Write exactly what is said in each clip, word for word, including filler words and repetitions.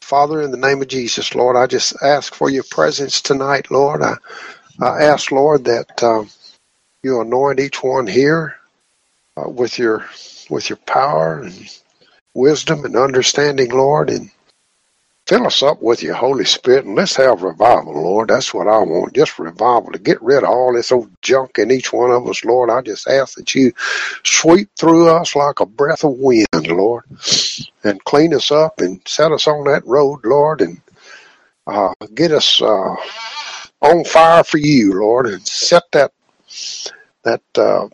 Father, in the name of Jesus, Lord, I just ask for your presence tonight, Lord. I, I ask, Lord, that um, you anoint each one here uh, with your with your power and wisdom and understanding, Lord, and fill us up with your Holy Spirit, and let's have revival, Lord. That's what I want, just revival, to get rid of all this old junk in each one of us, Lord. I just ask that you sweep through us like a breath of wind, Lord, and clean us up and set us on that road, Lord, and uh, get us uh, on fire for you, Lord, and set that that uh,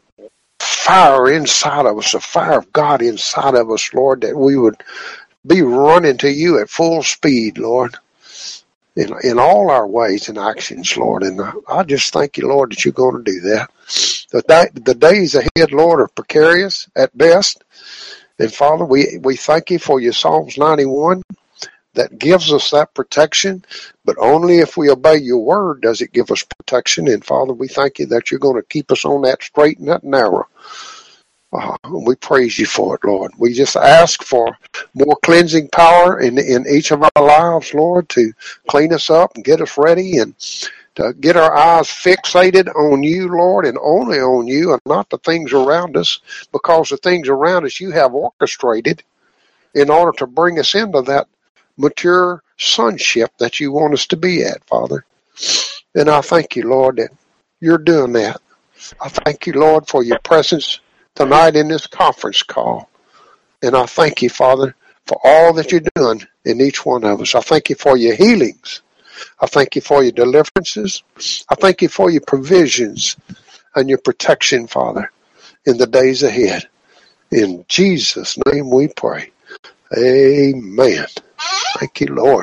fire inside of us, the fire of God inside of us, Lord, that we would be running to you at full speed, Lord, in in all our ways and actions, Lord. And I just thank you, Lord, that you're going to do that. The, day, the days ahead, Lord, are precarious at best. And Father, we, we thank you for your Psalms ninety-one that gives us that protection, but only if we obey your word does it give us protection. And Father, we thank you that you're going to keep us on that straight and that narrow. Uh, we praise you for it, Lord. We just ask for more cleansing power in in each of our lives, Lord, to clean us up and get us ready and to get our eyes fixated on you, Lord, and only on you and not the things around us, because the things around us you have orchestrated in order to bring us into that mature sonship that you want us to be at, Father. And I thank you, Lord, that you're doing that. I thank you, Lord, for your presence tonight in this conference call. And I thank you, Father, for all that you're doing in each one of us. I thank you for your healings. I thank you for your deliverances. I thank you for your provisions and your protection, Father, in the days ahead. In Jesus' name we pray. Amen. Thank you, Lord.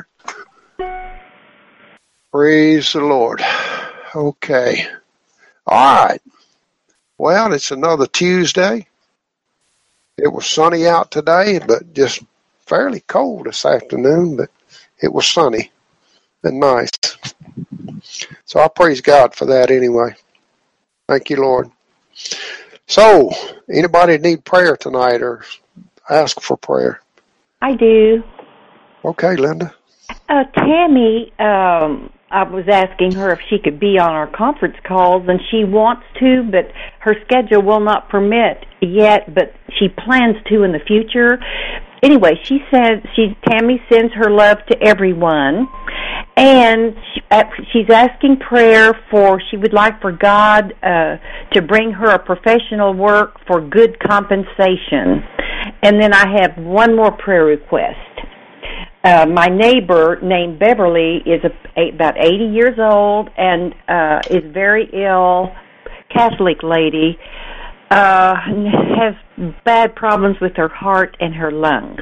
Praise the Lord. Okay. All right. Well, it's another Tuesday. It was sunny out today, but just fairly cold this afternoon, but it was sunny and nice. So I praise God for that anyway. Thank you, Lord. So, anybody need prayer tonight or ask for prayer? I do. Okay, Linda. Uh, Tammy, um, I was asking her if she could be on our conference calls, and she wants to, but her schedule will not permit yet, but she plans to in the future. Anyway, she said she Tammy sends her love to everyone, and she, uh, she's asking prayer for, she would like for God uh, to bring her a professional work for good compensation. And then I have one more prayer request. Uh, my neighbor named Beverly is a, a, about eighty years old and uh, is very ill, Catholic lady, uh, has bad problems with her heart and her lungs.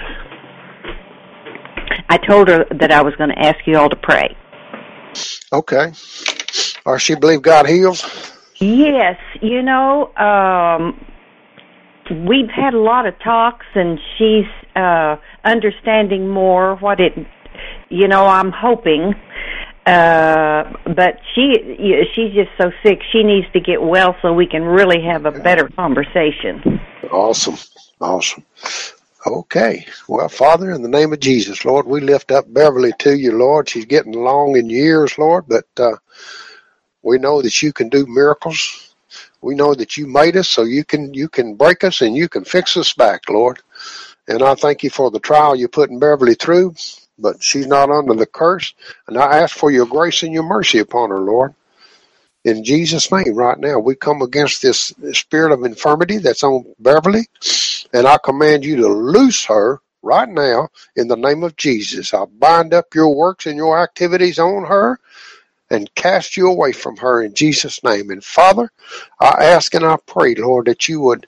I told her that I was going to ask you all to pray. Okay. Or she believe God heals? Yes. You know, um, we've had a lot of talks, and she's uh, understanding more what it, you know, I'm hoping. Uh, but she she's just so sick. She needs to get well so we can really have a better conversation. Awesome. Awesome. Okay. Well, Father, in the name of Jesus, Lord, we lift up Beverly to you, Lord. She's getting along in years, Lord, but uh, we know that you can do miracles. We know that you made us so you can you can break us and you can fix us back, Lord. And I thank you for the trial you're putting Beverly through, but she's not under the curse. And I ask for your grace and your mercy upon her, Lord. In Jesus' name, right now, we come against this spirit of infirmity that's on Beverly, and I command you to loose her right now in the name of Jesus. I bind up your works and your activities on her and cast you away from her in Jesus' name. And Father, I ask and I pray, Lord, that you would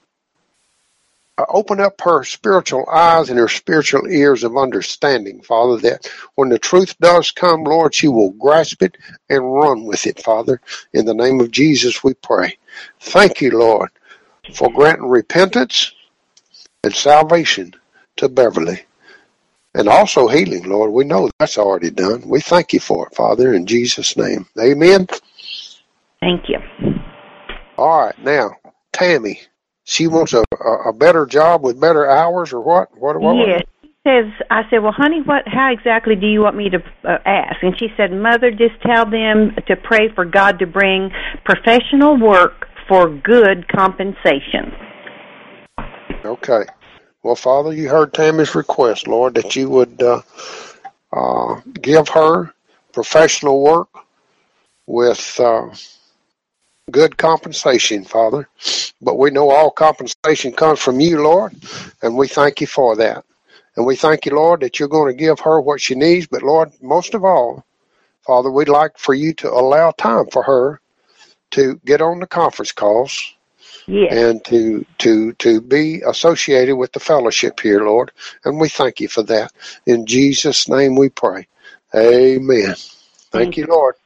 open up her spiritual eyes and her spiritual ears of understanding, Father, that when the truth does come, Lord, she will grasp it and run with it, Father. In the name of Jesus, we pray. Thank you, Lord, for granting repentance and salvation to Beverly. And also healing, Lord. We know that's already done. We thank you for it, Father, in Jesus' name. Amen. Thank you. All right, now, Tammy. She wants a, a better job with better hours, or what? What? what yes, says, I said, well, honey, what? How exactly do you want me to uh, ask? And she said, Mother, just tell them to pray for God to bring professional work for good compensation. Okay. Well, Father, you heard Tammy's request, Lord, that you would uh, uh, give her professional work with uh, good compensation, Father. But we know all compensation comes from you, Lord, and we thank you for that. And we thank you, Lord, that you're going to give her what she needs. But, Lord, most of all, Father, we'd like for you to allow time for her to get on the conference calls. Yes. And to to to be associated with the fellowship here, Lord. And we thank you for that. In Jesus' name we pray. Amen. Thank, thank you, Lord.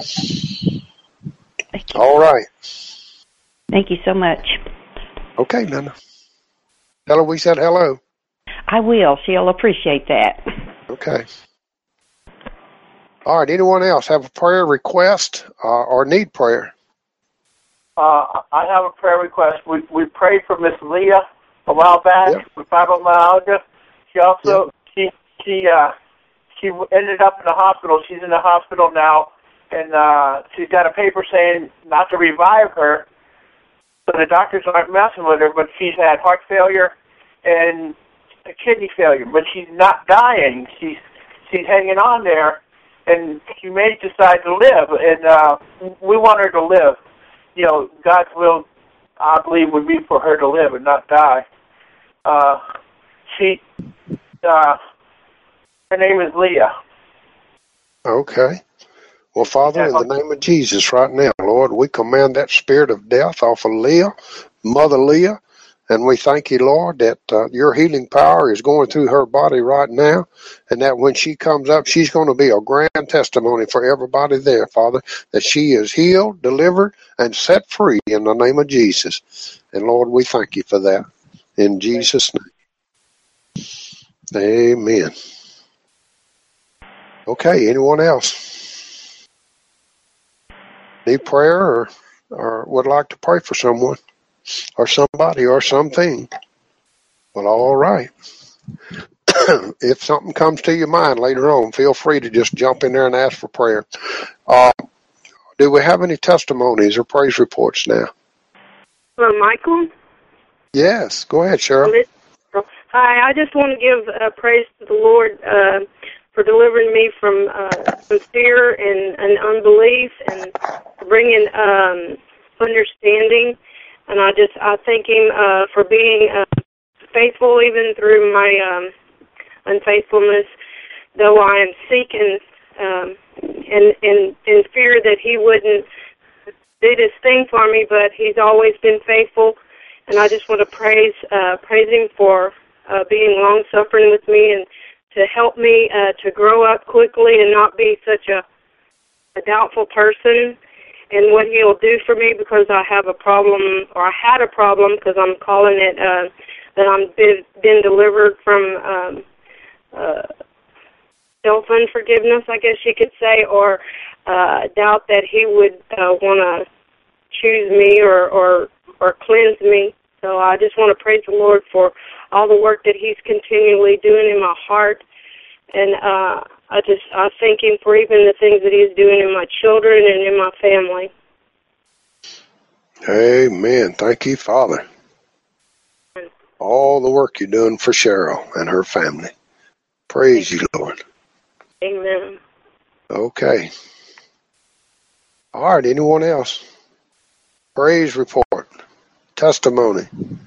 Thank you. All right. Thank you so much. Okay, Nana. Tell her we said hello. I will. She'll appreciate that. Okay. All right. Anyone else have a prayer request uh, or need prayer? Uh, I have a prayer request. We we prayed for Miss Leah a while back yep. with fibromyalgia. She also yep. she she uh, she ended up in the hospital. She's in the hospital now, and uh, she's got a paper saying not to revive her. So the doctors aren't messing with her, but she's had heart failure and a kidney failure. But she's not dying. She's she's hanging on there, and she may decide to live. And uh, we want her to live. You know, God's will, I believe, would be for her to live and not die. Uh, she, uh, her name is Leah. Okay. Well, Father, in the name of Jesus right now, Lord, we command that spirit of death off of Leah, Mother Leah, and we thank you, Lord, that uh, your healing power is going through her body right now, and that when she comes up, she's going to be a grand testimony for everybody there, Father, that she is healed, delivered, and set free in the name of Jesus. And, Lord, we thank you for that. In Jesus' name. Amen. Okay, anyone else? Need prayer or, or would like to pray for someone? Or somebody or something. Well, all right. If something comes to your mind later on, feel free to just jump in there and ask for prayer. Uh, do we have any testimonies or praise reports now? Hello, Michael? Yes. Go ahead, Cheryl. Hi, I just want to give uh, praise to the Lord uh, for delivering me from uh, some fear and, and unbelief and bringing um, understanding. And I just, I thank him uh, for being uh, faithful even through my um, unfaithfulness, though I am seeking um, and, and in fear that he wouldn't do this thing for me, but he's always been faithful. And I just want to praise uh, praise him for uh, being long-suffering with me and to help me uh, to grow up quickly and not be such a, a doubtful person. And what he'll do for me because I have a problem, or I had a problem, because I'm calling it uh, that I'm been, been delivered from um, uh, self-unforgiveness, I guess you could say, or uh, doubt that he would uh, want to choose me or, or or cleanse me. So I just want to praise the Lord for all the work that he's continually doing in my heart. And uh, I just I thank him for even the things that he's doing in my children and in my family. Amen. Thank you, Father. All the work you're doing for Cheryl and her family. Praise you, Lord. Amen. Okay. All right, anyone else? Praise report. Testimony.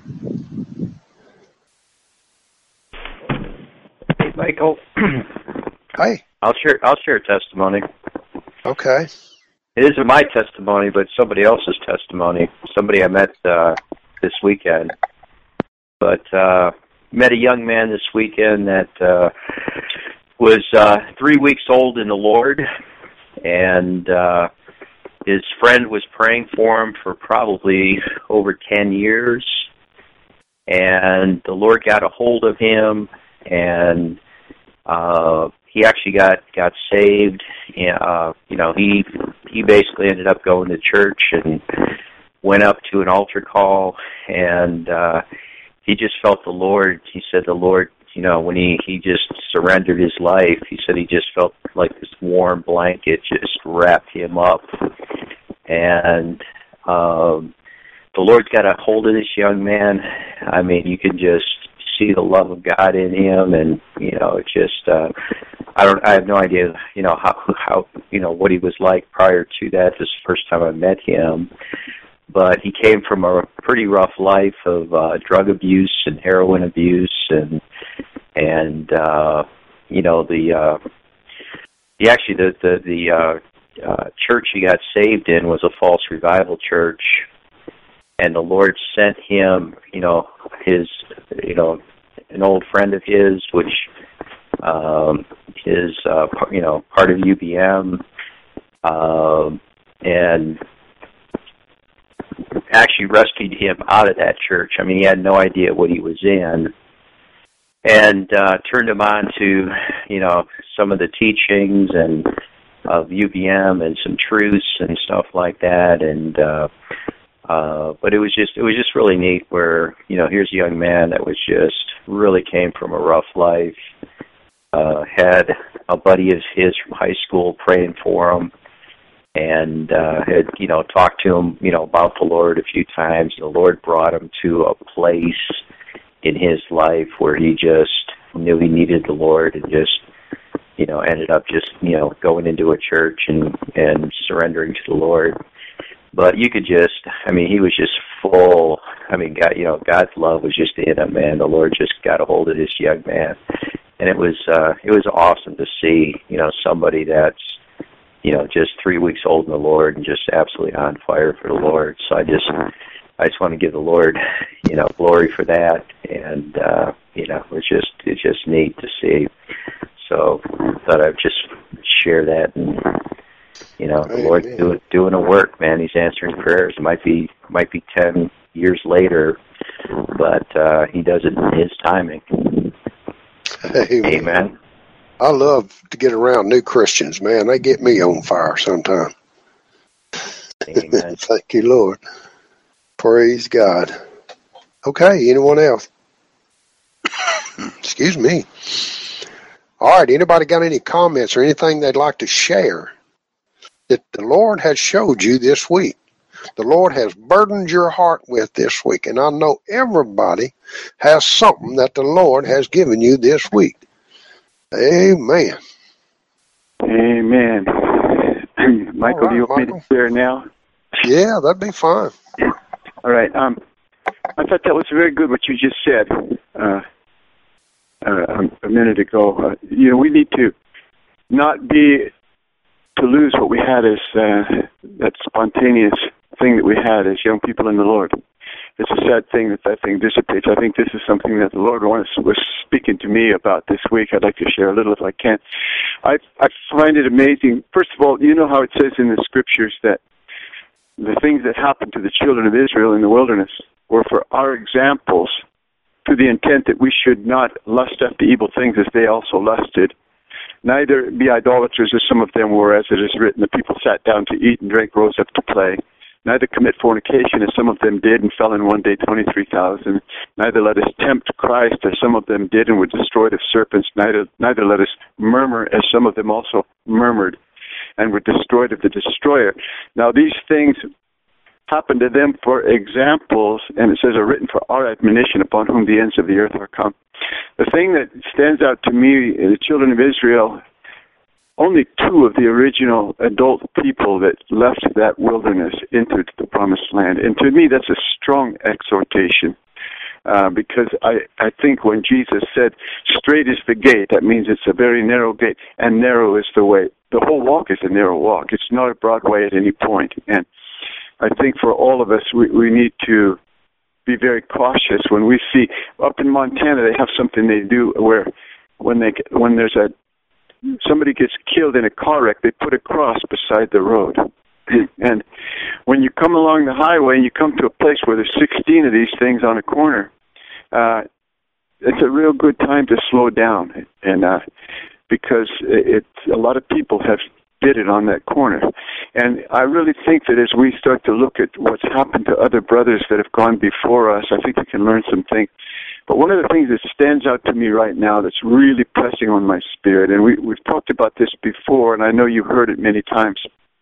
Hey, Michael. Hey. I'll share. I'll share a testimony. Okay. It isn't my testimony, but somebody else's testimony. Somebody I met uh, this weekend. But uh, met a young man this weekend that uh, was uh, three weeks old in the Lord, and uh, his friend was praying for him for probably over ten years, and the Lord got a hold of him, and uh, he actually got got saved. Uh, you know, he he basically ended up going to church and went up to an altar call, and uh, he just felt the Lord. He said the Lord, you know, when he, he just surrendered his life, he said he just felt like this warm blanket just wrapped him up. And um, the Lord's got a hold of this young man. I mean, you can just see the love of God in him, and, you know, it's just, uh, I don't, I have no idea, you know, how, how, you know, what he was like prior to that. This is the first time I met him. But he came from a pretty rough life of uh, drug abuse and heroin abuse, and and uh, you know the uh, the actually the the, the uh, uh, church he got saved in was a false revival church, and the Lord sent him, you know, his you know an old friend of his, which um, is uh, you know part of U B M, uh, and actually rescued him out of that church. I mean, he had no idea what he was in, and uh, turned him on to, you know, some of the teachings and of U B M and some truths and stuff like that. And uh, uh, but it was just it was just really neat. Where, you know, here's a young man that was just really came from a rough life, uh, had a buddy of his from high school praying for him, and uh, had, you know, talked to him, you know, about the Lord a few times. The Lord brought him to a place in his life where he just knew he needed the Lord, and just, you know, ended up just, you know, going into a church and, and surrendering to the Lord. But you could just, I mean, he was just full. I mean, God, you know, God's love was just in him, man. The Lord just got a hold of this young man, and it was uh, it was awesome to see, you know, somebody that's, you know, just three weeks old in the Lord and just absolutely on fire for the Lord. So I just, I just want to give the Lord, you know, glory for that. And, uh, you know, it's just, it's just neat to see. So I thought I'd just share that. And, you know, the Lord's do, doing a work, man. He's answering prayers. It might be, might be ten years later, but, uh, he does it in his timing. Amen. Amen. I love to get around new Christians, man. They get me on fire sometimes. Amen. Thank you, Lord. Praise God. Okay, anyone else? Excuse me. All right, anybody got any comments or anything they'd like to share that the Lord has showed you this week? The Lord has burdened your heart with this week, and I know everybody has something that the Lord has given you this week. Amen. Amen. Michael, right, do you want Michael? me to share now? Yeah, that'd be fine. All right. Um, I thought that was very good what you just said uh, uh, a minute ago. Uh, you know, we need to not be to lose what we had as uh, that spontaneous thing that we had as young people in the Lord. It's a sad thing that that thing dissipates. I think this is something that the Lord was speaking to me about this week. I'd like to share a little if I can. I I find it amazing. First of all, you know how it says in the scriptures that the things that happened to the children of Israel in the wilderness were for our examples, to the intent that we should not lust after evil things as they also lusted, neither be idolaters as some of them were, as it is written, the people sat down to eat and drink, rose up to play. Neither commit fornication, as some of them did, and fell in one day twenty-three thousand. Neither let us tempt Christ, as some of them did, and were destroyed of serpents. Neither, neither let us murmur, as some of them also murmured, and were destroyed of the destroyer. Now these things happened to them for examples, and it says are written for our admonition, upon whom the ends of the earth are come. The thing that stands out to me, the children of Israel, only two of the original adult people that left that wilderness entered the promised land. And to me, that's a strong exhortation, uh, because I, I think when Jesus said, straight is the gate, that means it's a very narrow gate, and narrow is the way. The whole walk is a narrow walk. It's not a broad way at any point. And I think for all of us, we, we need to be very cautious when we see, up in Montana, they have something they do where when they when there's a somebody gets killed in a car wreck, they put a cross beside the road. And when you come along the highway and you come to a place where there's sixteen of these things on a corner, uh, it's a real good time to slow down. And uh, because it, it, a lot of people have did it on that corner. And I really think that as we start to look at what's happened to other brothers that have gone before us, I think we can learn some things. But one of the things that stands out to me right now that's really pressing on my spirit, and we, we've talked about this before, and I know you've heard it many times,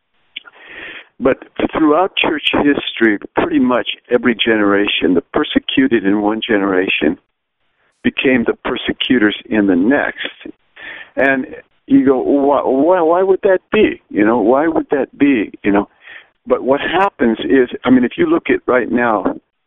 but throughout church history, pretty much every generation, the persecuted in one generation became the persecutors in the next. And you go, why, why, why would that be? You know, why would that be? You know, but what happens is, I mean, if you look at right now,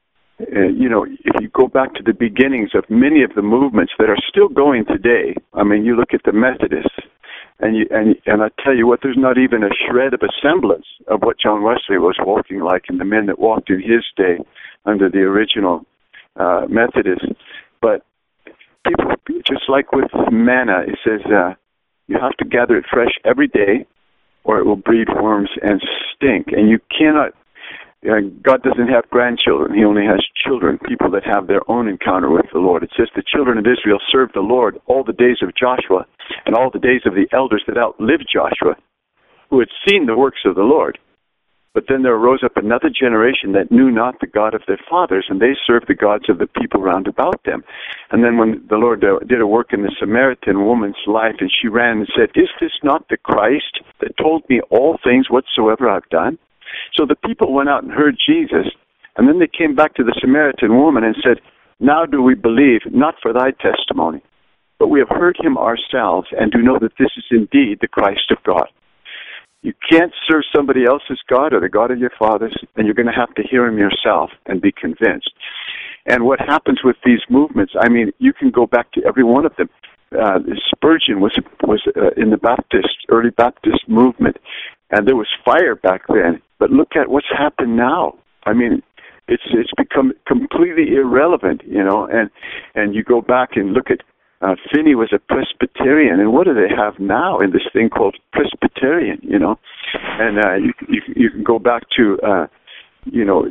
uh, you know, if you go back to the beginnings of many of the movements that are still going today, I mean, you look at the Methodists, and you, and and I tell you what, there's not even a shred of a semblance of what John Wesley was walking like, and the men that walked in his day under the original uh, Methodists. But people, just like with manna, it says uh, you have to gather it fresh every day, or it will breed worms and stink. And you cannot, uh, God doesn't have grandchildren. He only has children, people that have their own encounter with the Lord. It says the children of Israel served the Lord all the days of Joshua and all the days of the elders that outlived Joshua, who had seen the works of the Lord. But then there arose up another generation that knew not the God of their fathers, and they served the gods of the people round about them. And then when the Lord uh, did a work in the Samaritan woman's life, and she ran and said, "Is this not the Christ that told me all things whatsoever I've done?" So the people went out and heard Jesus, and then they came back to the Samaritan woman and said, "Now do we believe, not for thy testimony, but we have heard him ourselves, and do know that this is indeed the Christ of God." You can't serve somebody else's God or the God of your fathers, and you're going to have to hear him yourself and be convinced. And what happens with these movements, I mean, you can go back to every one of them. Uh, Spurgeon was was uh, in the Baptist, early Baptist movement, and there was fire back then. But look at what's happened now. I mean, it's it's become completely irrelevant, you know. And and you go back and look at uh, Finney was a Presbyterian, and what do they have now in this thing called Presbyterian, you know? And uh, you you you can go back to uh, you know.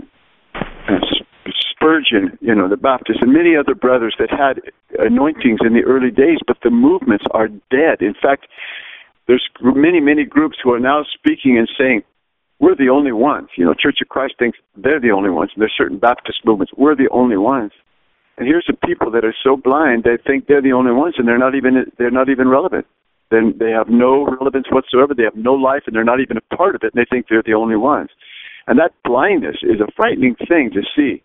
Uh, Spurgeon, you know, the Baptists, and many other brothers that had anointings in the early days, but the movements are dead. In fact, there's many, many groups who are now speaking and saying, we're the only ones. You know, Church of Christ thinks they're the only ones. And there's certain Baptist movements, we're the only ones. And here's the people that are so blind, they think they're the only ones, and they're not even they're not even relevant. Then they have no relevance whatsoever. They have no life, and they're not even a part of it, and they think they're the only ones. And that blindness is a frightening thing to see.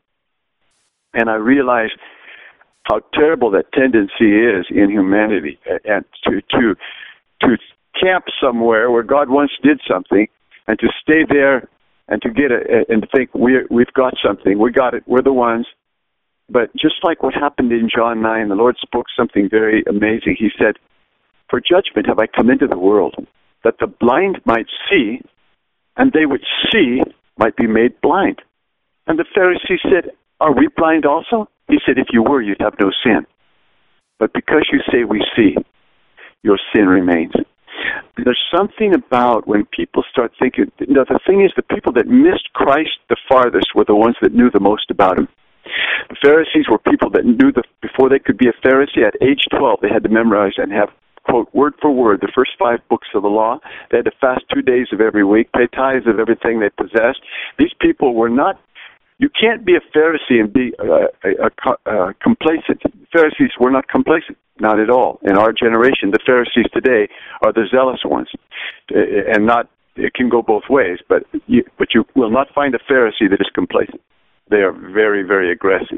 And I realize how terrible that tendency is in humanity, and to to to camp somewhere where God once did something, and to stay there and to get a, and to think we we've got something, we got it, we're the ones. But just like what happened in John nine, the Lord spoke something very amazing. He said, "For judgment have I come into the world, that the blind might see, and they which see might be made blind." And the Pharisees said, "Are we blind also?" He said, "If you were, you'd have no sin. But because you say we see, your sin remains." There's something about when people start thinking, you know, the thing is, the people that missed Christ the farthest were the ones that knew the most about him. The Pharisees were people that knew the, before they could be a Pharisee, at age twelve, they had to memorize and have, quote, word for word, the first five books of the law. They had to fast two days of every week, pay tithes of everything they possessed. These people were not, you can't be a Pharisee and be uh, a, a, a complacent. Pharisees were not complacent, not at all. In our generation, the Pharisees today are the zealous ones, and not, it can go both ways, but you, but you will not find a Pharisee that is complacent. They are very, very aggressive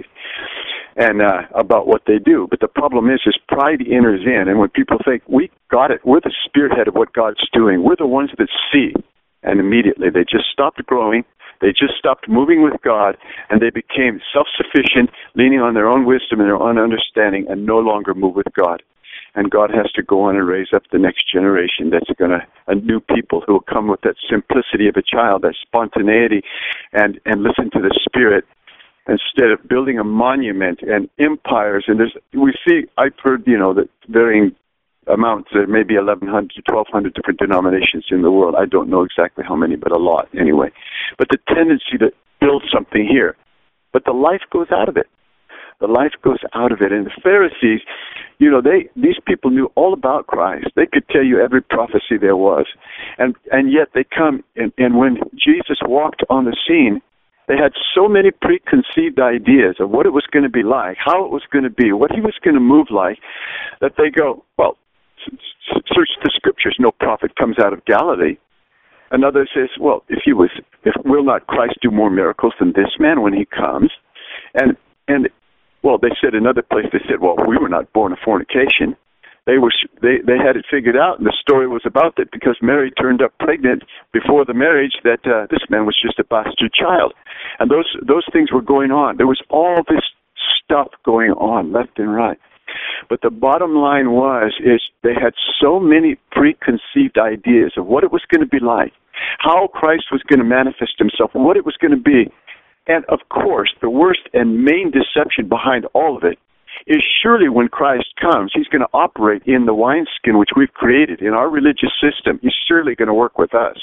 and uh, about what they do. But the problem is, is pride enters in, and when people think, we got it, we're the spearhead of what God's doing, we're the ones that see, and immediately they just stopped growing, they just stopped moving with God, and they became self-sufficient, leaning on their own wisdom and their own understanding, and no longer move with God. And God has to go on and raise up the next generation that's going to, a new people who will come with that simplicity of a child, that spontaneity, and, and listen to the Spirit, instead of building a monument and empires. And there's, we see, I've heard, you know, that varying amounts, there may be eleven hundred to twelve hundred different denominations in the world. I don't know exactly how many, but a lot anyway. But the tendency to build something here, but the life goes out of it. The life goes out of it. And the Pharisees, you know, they these people knew all about Christ. They could tell you every prophecy there was. And and yet they come, and, and when Jesus walked on the scene, They had so many preconceived ideas of what it was going to be like, how it was going to be, what he was going to move like, that they go, well, search the scriptures. No prophet comes out of Galilee. Another says, well, if he was, if will not Christ do more miracles than this man when he comes? And and well, they said another place. They said, well, we were not born of fornication. They were they they had it figured out, and the story was about that because Mary turned up pregnant before the marriage. That uh, this man was just a bastard child, and those those things were going on. There was all this stuff going on left and right. But the bottom line was, is they had so many preconceived ideas of what it was going to be like, how Christ was going to manifest himself, what it was going to be. And, of course, the worst and main deception behind all of it is surely when Christ comes, he's going to operate in the wineskin which we've created in our religious system. He's surely going to work with us.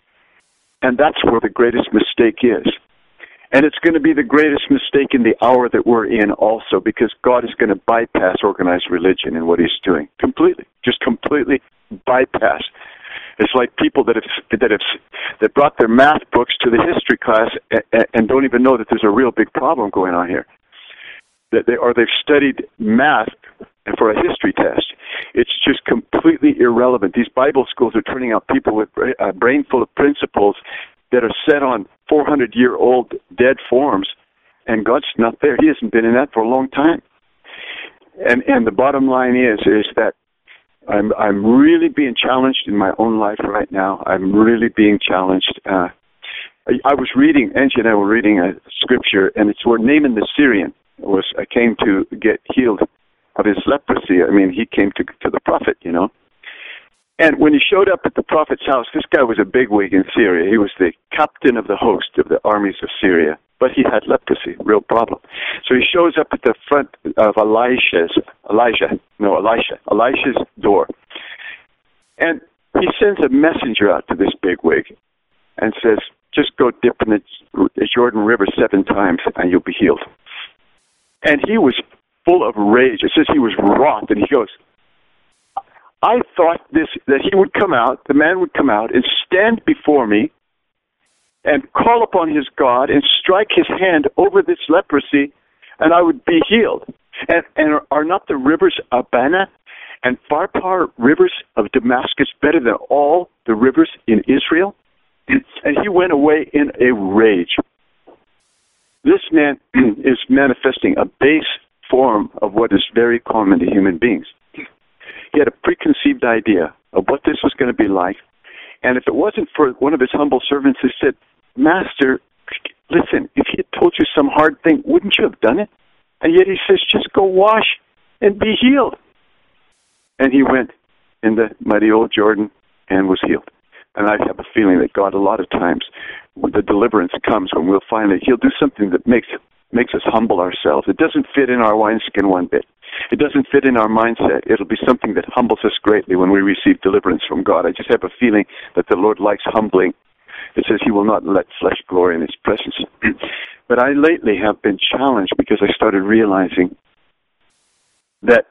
And that's where the greatest mistake is. And it's going to be the greatest mistake in the hour that we're in also, because God is going to bypass organized religion in what he's doing. Completely. Just completely bypass. It's like people that have that have that brought their math books to the history class and, and don't even know that there's a real big problem going on here. That they or they've studied math for a history test. It's just completely irrelevant. These Bible schools are turning out people with a brain full of principles that are set on four hundred year old dead forms, and God's not there. He hasn't been in that for a long time. And and the bottom line is is that I'm I'm really being challenged in my own life right now. I'm really being challenged. Uh, I, I was reading, Angie and I were reading a scripture, and it's where Naaman the Syrian was uh, came to get healed of his leprosy. I mean, he came to to the prophet, you know. And when he showed up at the prophet's house, this guy was a bigwig in Syria. He was the captain of the host of the armies of Syria, but he had leprosy, real problem. So he shows up at the front of Elisha's, Elijah, no, Elisha, Elisha's door. And he sends a messenger out to this bigwig and says, just go dip in the Jordan River seven times and you'll be healed. And he was full of rage. It says he was wroth, and he goes, I thought this that he would come out, the man would come out and stand before me and call upon his God and strike his hand over this leprosy, and I would be healed. And, and are not the rivers Abana and Pharpar rivers of Damascus better than all the rivers in Israel? And he went away in a rage. This man is manifesting a base form of what is very common to human beings. He had a preconceived idea of what this was going to be like. And if it wasn't for one of his humble servants who said, Master, listen, if he had told you some hard thing, wouldn't you have done it? And yet he says, just go wash and be healed. And he went in the muddy old Jordan and was healed. And I have a feeling that God, a lot of times, when the deliverance comes, when we'll finally, he'll do something that makes makes us humble ourselves. It doesn't fit in our wineskin one bit. It doesn't fit in our mindset. It'll be something that humbles us greatly when we receive deliverance from God. I just have a feeling that the Lord likes humbling. It says he will not let flesh glory in his presence. But I lately have been challenged because I started realizing that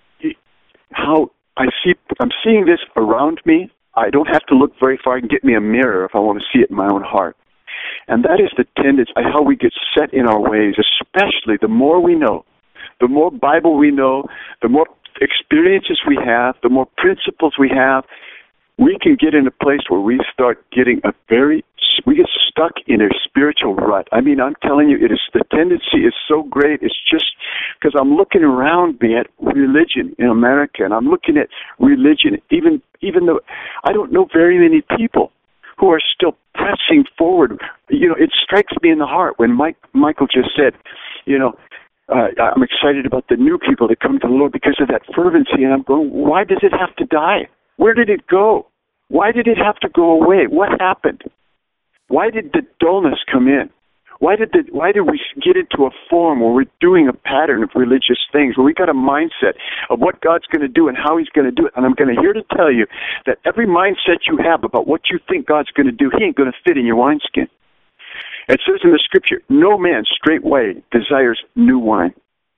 how I see, I'm seeing this around me. I don't have to look very far and get me a mirror if I want to see it in my own heart. And that is the tendency, how we get set in our ways, especially the more we know. The more Bible we know, the more experiences we have, the more principles we have, we can get in a place where we start getting a very, we get stuck in a spiritual rut. I mean, I'm telling you, it is, the tendency is so great. It's just because I'm looking around me at religion in America, and I'm looking at religion, even, even though I don't know very many people who are still pressing forward. You know, it strikes me in the heart when Mike, Michael just said, you know, Uh, I'm excited about the new people that come to the Lord because of that fervency. And I'm going, why does it have to die? Where did it go? Why did it have to go away? What happened? Why did the dullness come in? Why did the, why did we get into a form where we're doing a pattern of religious things, where we got a mindset of what God's going to do and how he's going to do it? And I'm going to here to tell you that every mindset you have about what you think God's going to do, he ain't going to fit in your wineskin. It says in the scripture, no man straightway desires new wine.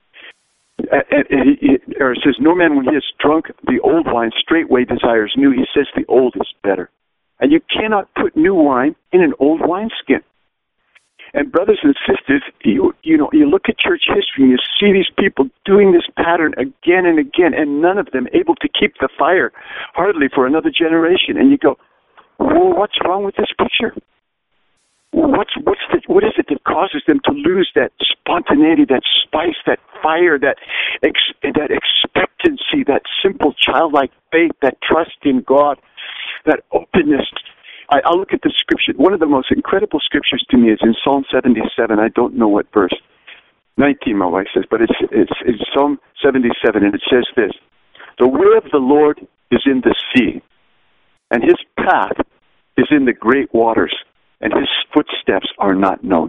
Or it says, no man when he has drunk the old wine straightway desires new. He says the old is better. And you cannot put new wine in an old wineskin. And brothers and sisters, you, you know, you look at church history and you see these people doing this pattern again and again, and none of them able to keep the fire hardly for another generation. And you go, well, what's wrong with this picture? What's what's the, what is it that causes them to lose that spontaneity, that spice, that fire, that ex, that expectancy, that simple childlike faith, that trust in God, that openness? I, I'll look at the scripture. One of the most incredible scriptures to me is in Psalm seventy-seven. I don't know what verse. nineteen, my wife says, but it's it's, it's Psalm seventy-seven, and it says this: "The way of the Lord is in the sea, and His path is in the great waters, and His footsteps are not known."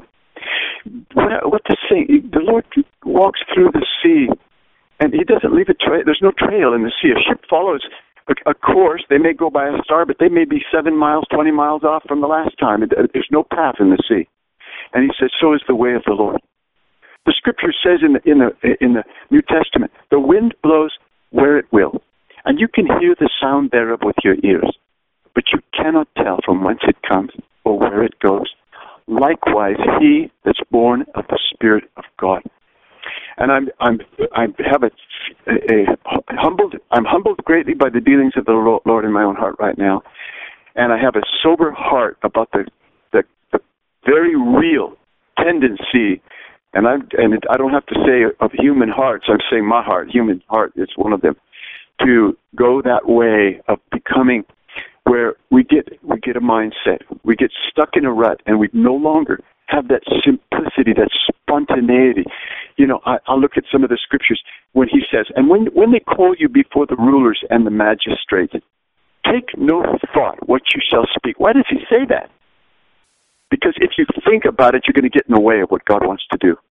What, what to say? The Lord walks through the sea, and He doesn't leave a trail. There's no trail in the sea. A ship follows a, a course. They may go by a star, but they may be seven miles, twenty miles off from the last time. There's no path in the sea. And He says, so is the way of the Lord. The Scripture says in the, in the, in the New Testament, the wind blows where it will, and you can hear the sound thereof with your ears, but you cannot tell from whence it comes or where it goes. Likewise, he that's born of the Spirit of God. And I'm I'm I have a, a, a humbled I'm humbled greatly by the dealings of the Lord in my own heart right now, and I have a sober heart about the the, the very real tendency, and I and it, I don't have to say of human hearts. I'm saying my heart, human heart is one of them, to go that way of becoming where we get we get a mindset, we get stuck in a rut, and we no longer have that simplicity, that spontaneity. You know, I, I'll look at some of the scriptures when He says, and when when they call you before the rulers and the magistrates, take no thought what you shall speak. Why does He say that? Because if you think about it, you're going to get in the way of what God wants to do.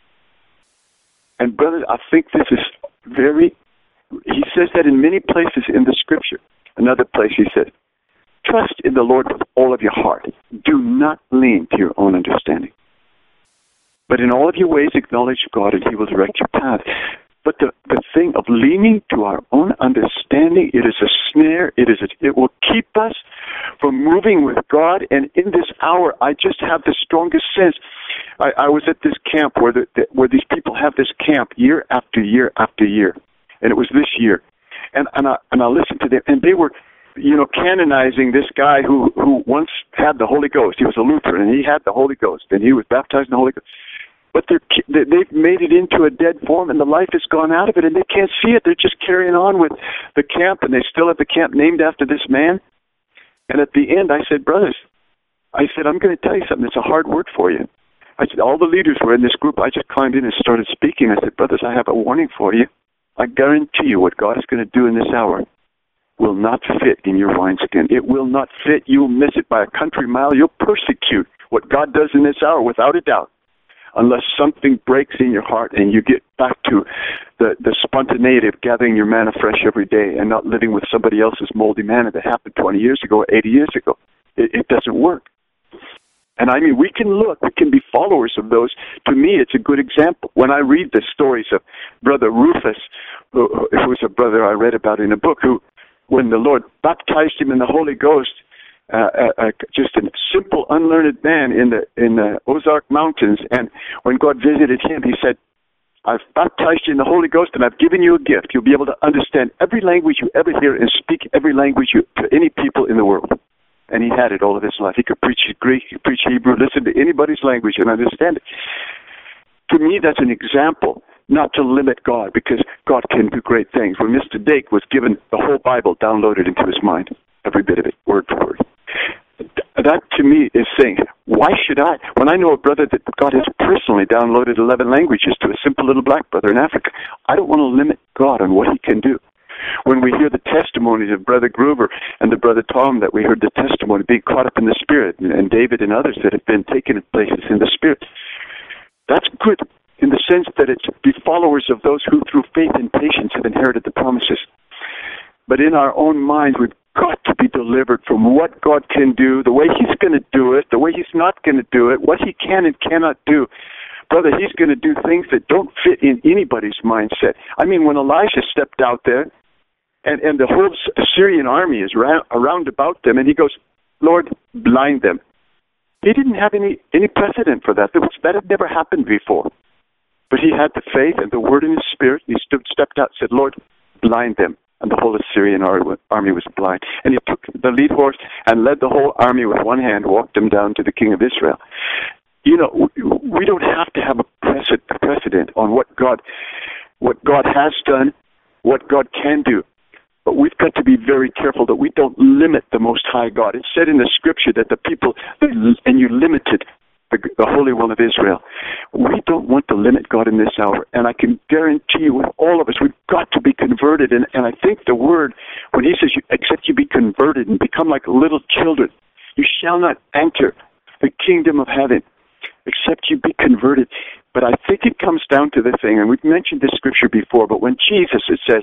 And brothers, I think this is very, He says that in many places in the scripture. Another place He said, trust in the Lord with all of your heart. Do not lean to your own understanding. But in all of your ways acknowledge God, and He will direct your path. But the, the thing of leaning to our own understanding, it is a snare. It is a, it will keep us from moving with God. And in this hour, I just have the strongest sense. I, I was at this camp where the, the, where these people have this camp year after year after year, and it was this year. And and I and I listened to them, and they were, you know, canonizing this guy who, who once had the Holy Ghost. He was a Lutheran, and he had the Holy Ghost, and he was baptized in the Holy Ghost. But they're, they've made it into a dead form, and the life has gone out of it, and they can't see it. They're just carrying on with the camp, and they still have the camp named after this man. And at the end, I said, brothers, I said, I'm going to tell you something. It's a hard word for you. I said, all the leaders were in this group. I just climbed in and started speaking. I said, brothers, I have a warning for you. I guarantee you what God is going to do in this hour will not fit in your wineskin. It will not fit. You'll miss it by a country mile. You'll persecute what God does in this hour without a doubt, unless something breaks in your heart and you get back to the, the spontaneity of gathering your manna fresh every day and not living with somebody else's moldy manna that happened twenty years ago or eighty years ago. It, it doesn't work. And I mean, we can look, we can be followers of those. To me, it's a good example. When I read the stories of Brother Rufus, who, who was a brother I read about in a book, who, when the Lord baptized him in the Holy Ghost, uh, uh, uh, just a simple, unlearned man in the in the Ozark Mountains, and when God visited him, He said, I've baptized you in the Holy Ghost, and I've given you a gift. You'll be able to understand every language you ever hear and speak every language you, to any people in the world. And he had it all of his life. He could preach Greek, he could preach Hebrew, listen to anybody's language and understand it. To me, that's an example, not to limit God, because God can do great things. When Mister Dake was given the whole Bible downloaded into his mind, every bit of it, word for word. That, to me, is saying, why should I? When I know a brother that God has personally downloaded eleven languages to a simple little black brother in Africa, I don't want to limit God on what He can do. When we hear the testimonies of Brother Gruber and the Brother Tom, that we heard the testimony being caught up in the Spirit, and David and others that have been taken in places in the Spirit, that's good in the sense that it's be followers of those who through faith and patience have inherited the promises. But in our own minds, we've got to be delivered from what God can do, the way He's going to do it, the way He's not going to do it, what He can and cannot do. Brother, He's going to do things that don't fit in anybody's mindset. I mean, when Elijah stepped out there, and, and the whole Syrian army is ra- around about them, and he goes, Lord, blind them. He didn't have any, any precedent for that. That, was, that had never happened before. But he had the faith and the word in his spirit. He stood, stepped out and said, Lord, blind them. And the whole Assyrian army was blind. And he took the lead horse and led the whole army with one hand, walked them down to the king of Israel. You know, we don't have to have a precedent on what God, what God has done, what God can do. But we've got to be very careful that we don't limit the Most High God. It said in the Scripture that the people, and you limited the, the Holy One of Israel. We don't want to limit God in this hour. And I can guarantee you with all of us, we've got to be converted. And, and I think the word, when he says, except you be converted and become like little children, you shall not enter the kingdom of heaven, except you be converted. But I think it comes down to the thing, and we've mentioned this Scripture before, but when Jesus, it says,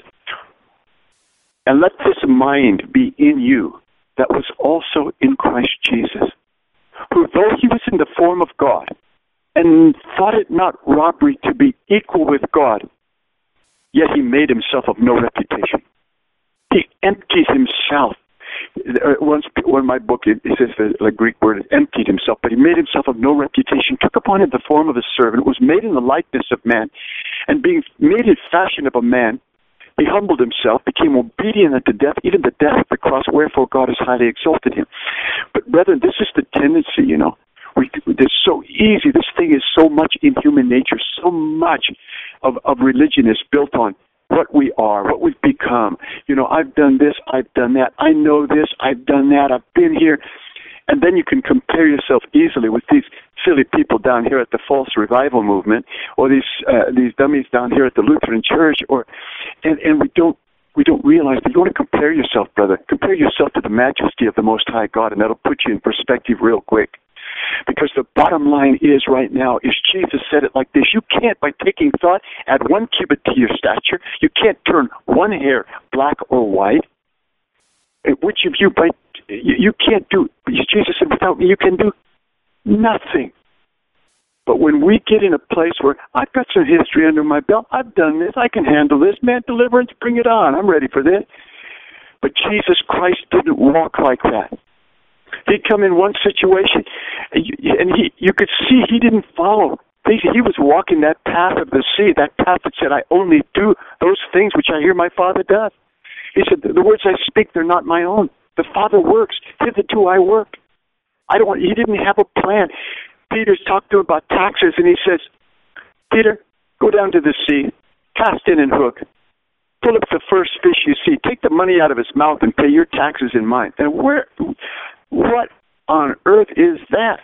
and let this mind be in you that was also in Christ Jesus, who, though he was in the form of God, and thought it not robbery to be equal with God, yet he made himself of no reputation. He emptied himself. Once, one of my book, it, it says the, the Greek word, emptied himself, but he made himself of no reputation, took upon him the form of a servant, was made in the likeness of man, and being made in fashion of a man, he humbled himself, became obedient unto death, even the death of the cross, wherefore God has highly exalted him. But brethren, this is the tendency, you know. We, it's so easy. This thing is so much in human nature. So much of, of religion is built on what we are, what we've become. You know, I've done this, I've done that. I know this, I've done that, I've been here. And then you can compare yourself easily with these silly people down here at the false revival movement, or these uh, these dummies down here at the Lutheran Church, or and, and we don't we don't realize that you want to compare yourself, brother. Compare yourself to the majesty of the Most High God, and that'll put you in perspective real quick. Because the bottom line is right now, is Jesus said it like this: you can't, by taking thought, add one cubit to your stature. You can't turn one hair black or white. Which of you, by you, you can't do. Jesus said, without me, you can do nothing. But when we get in a place where I've got some history under my belt, I've done this, I can handle this, man, deliverance, bring it on, I'm ready for this. But Jesus Christ didn't walk like that. He'd come in one situation, and you, and he, you could see he didn't follow. He, he was walking that path of the sea, that path that said, I only do those things which I hear my Father does. He said, the words I speak, they're not my own. The Father works. Hitherto I work. I don't want, he didn't have a plan. Peter's talked to him about taxes, and he says, Peter, go down to the sea, cast in and hook, pull up the first fish you see, take the money out of his mouth and pay your taxes in mine. And where, what on earth is that?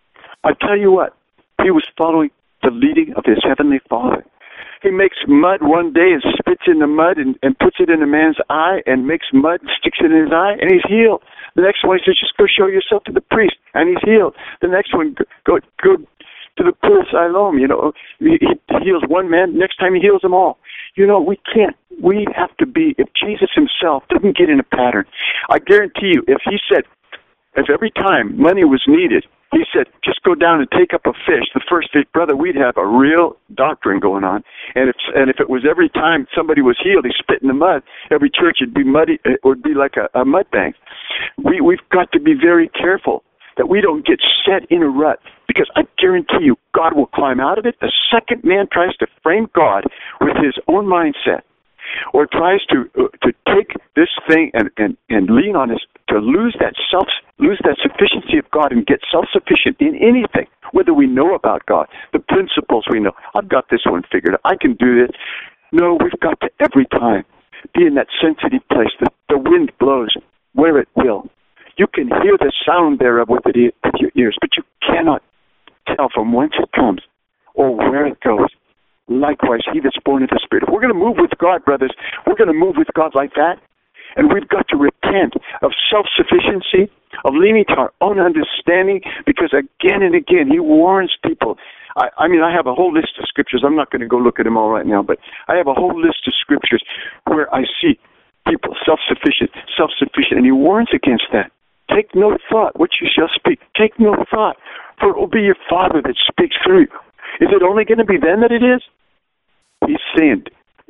I tell you what, he was following the leading of his heavenly Father. He makes mud one day and spits in the mud and, and puts it in a man's eye and makes mud, sticks it in his eye, and he's healed. The next one, he says, just go show yourself to the priest, and he's healed. The next one, go go to the pool of Siloam, you know. He, he heals one man, next time he heals them all. You know, we can't. We have to be, if Jesus himself doesn't get in a pattern, I guarantee you, if he said, if every time money was needed, he said, just go down and take up a fish, the first fish, brother, we'd have a real doctrine going on. And if and if it was every time somebody was healed, he spit in the mud, every church would be muddy, it would be like a, a mud bank. We, we've got to be very careful that we don't get set in a rut, because I guarantee you, God will climb out of it. The second man tries to frame God with his own mindset, or tries to uh, to take this thing and, and, and lean on his, to lose that self, lose that sufficiency of God and get self-sufficient in anything, whether we know about God, the principles we know. I've got this one figured out. I can do this. No, we've got to every time be in that sensitive place. The, the wind blows where it will. You can hear the sound thereof with, it, with your ears, but you cannot tell from whence it comes or where it goes. Likewise, he that's born of the Spirit. If we're going to move with God, brothers, we're going to move with God like that. And we've got to repent of self-sufficiency, of leaning to our own understanding, because again and again, he warns people. I, I mean, I have a whole list of scriptures. I'm not going to go look at them all right now, but I have a whole list of scriptures where I see people self-sufficient, self-sufficient, and he warns against that. Take no thought what you shall speak. Take no thought, for it will be your Father that speaks through you. Is it only going to be then that it is? He's saying,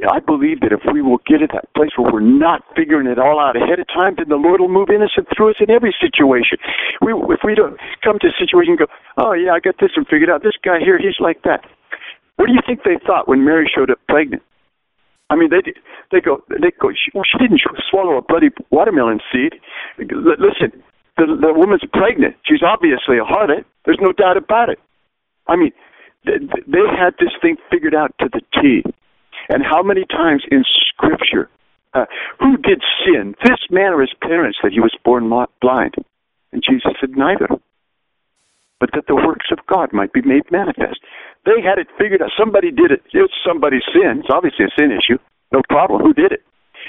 I believe that if we will get to that place where we're not figuring it all out ahead of time, then the Lord will move in us and through us in every situation. We, if we don't come to a situation and go, oh, yeah, I got this one figured out. This guy here, he's like that. What do you think they thought when Mary showed up pregnant? I mean, they they go, they go. She, well, she didn't swallow a bloody watermelon seed. Listen, the, the woman's pregnant. She's obviously a harlot. There's no doubt about it. I mean, they, they had this thing figured out to the T. And how many times in Scripture, uh, who did sin, this man or his parents, that he was born blind? And Jesus said, neither. But that the works of God might be made manifest. They had it figured out. Somebody did it. It's somebody's sin. It's obviously a sin issue. No problem. Who did it?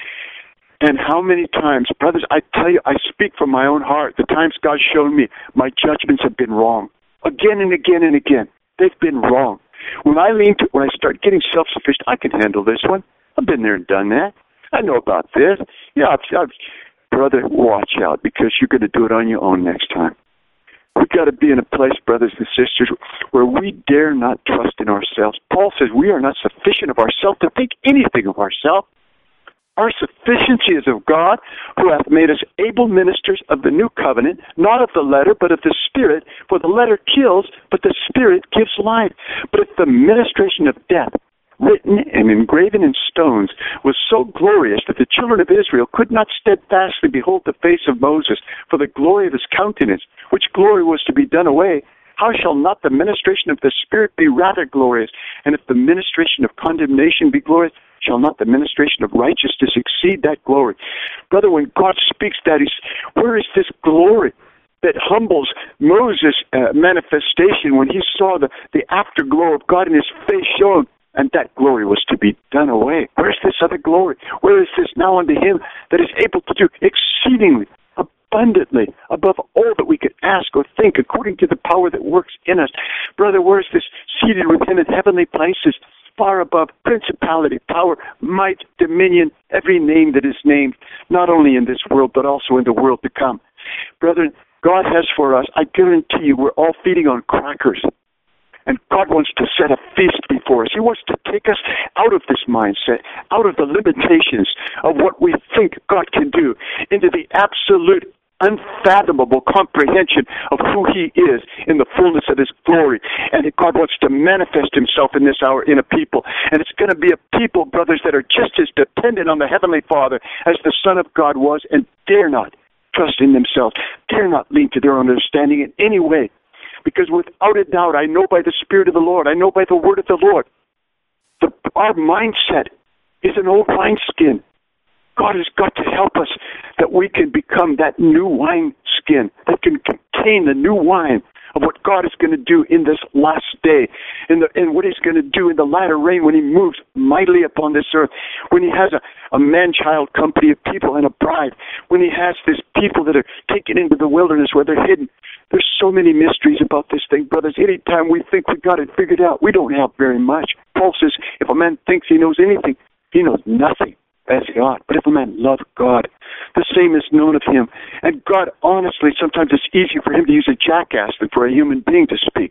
And how many times, brothers, I tell you, I speak from my own heart. The times God showed me, my judgments have been wrong. Again and again and again. They've been wrong. When I lean to, when I start getting self-sufficient, I can handle this one. I've been there and done that. I know about this. Yeah, I've, I've, brother, watch out, because you're going to do it on your own next time. We've got to be in a place, brothers and sisters, where we dare not trust in ourselves. Paul says we are not sufficient of ourselves to think anything of ourselves. Our sufficiency is of God, who hath made us able ministers of the new covenant, not of the letter, but of the Spirit. For the letter kills, but the Spirit gives life. But if the ministration of death, written and engraven in stones, was so glorious that the children of Israel could not steadfastly behold the face of Moses for the glory of his countenance, which glory was to be done away, how shall not the ministration of the Spirit be rather glorious? And if the ministration of condemnation be glorious, shall not the ministration of righteousness exceed that glory? Brother, when God speaks that, he's, where is this glory that humbles Moses' uh, manifestation when he saw the, the afterglow of God in his face shone, and that glory was to be done away? Where's this other glory? Where is this now unto him that is able to do exceedingly, abundantly, above all that we could ask or think, according to the power that works in us? Brother, where's this seated with him in heavenly places, far above principality, power, might, dominion, every name that is named, not only in this world, but also in the world to come? Brethren, God has for us, I guarantee you, we're all feeding on crackers. And God wants to set a feast before us. He wants to take us out of this mindset, out of the limitations of what we think God can do, into the absolute unfathomable comprehension of who he is in the fullness of his glory. And God wants to manifest himself in this hour in a people. And it's going to be a people, brothers, that are just as dependent on the Heavenly Father as the Son of God was, and dare not trust in themselves, dare not lean to their understanding in any way. Because without a doubt, I know by the Spirit of the Lord, I know by the word of the Lord, the, our mindset is an old wineskin. God has got to help us that we can become that new wine skin that can contain the new wine of what God is going to do in this last day, and, the, and what he's going to do in the latter rain when he moves mightily upon this earth, when he has a, a man-child company of people and a bride, when he has this people that are taken into the wilderness where they're hidden. There's so many mysteries about this thing, brothers. Anytime we think we got it figured out, we don't have very much. Paul says, if a man thinks he knows anything, he knows nothing as he ought. But if a man loves God, the same is known of him. And God, honestly, sometimes it's easier for him to use a jackass than for a human being to speak.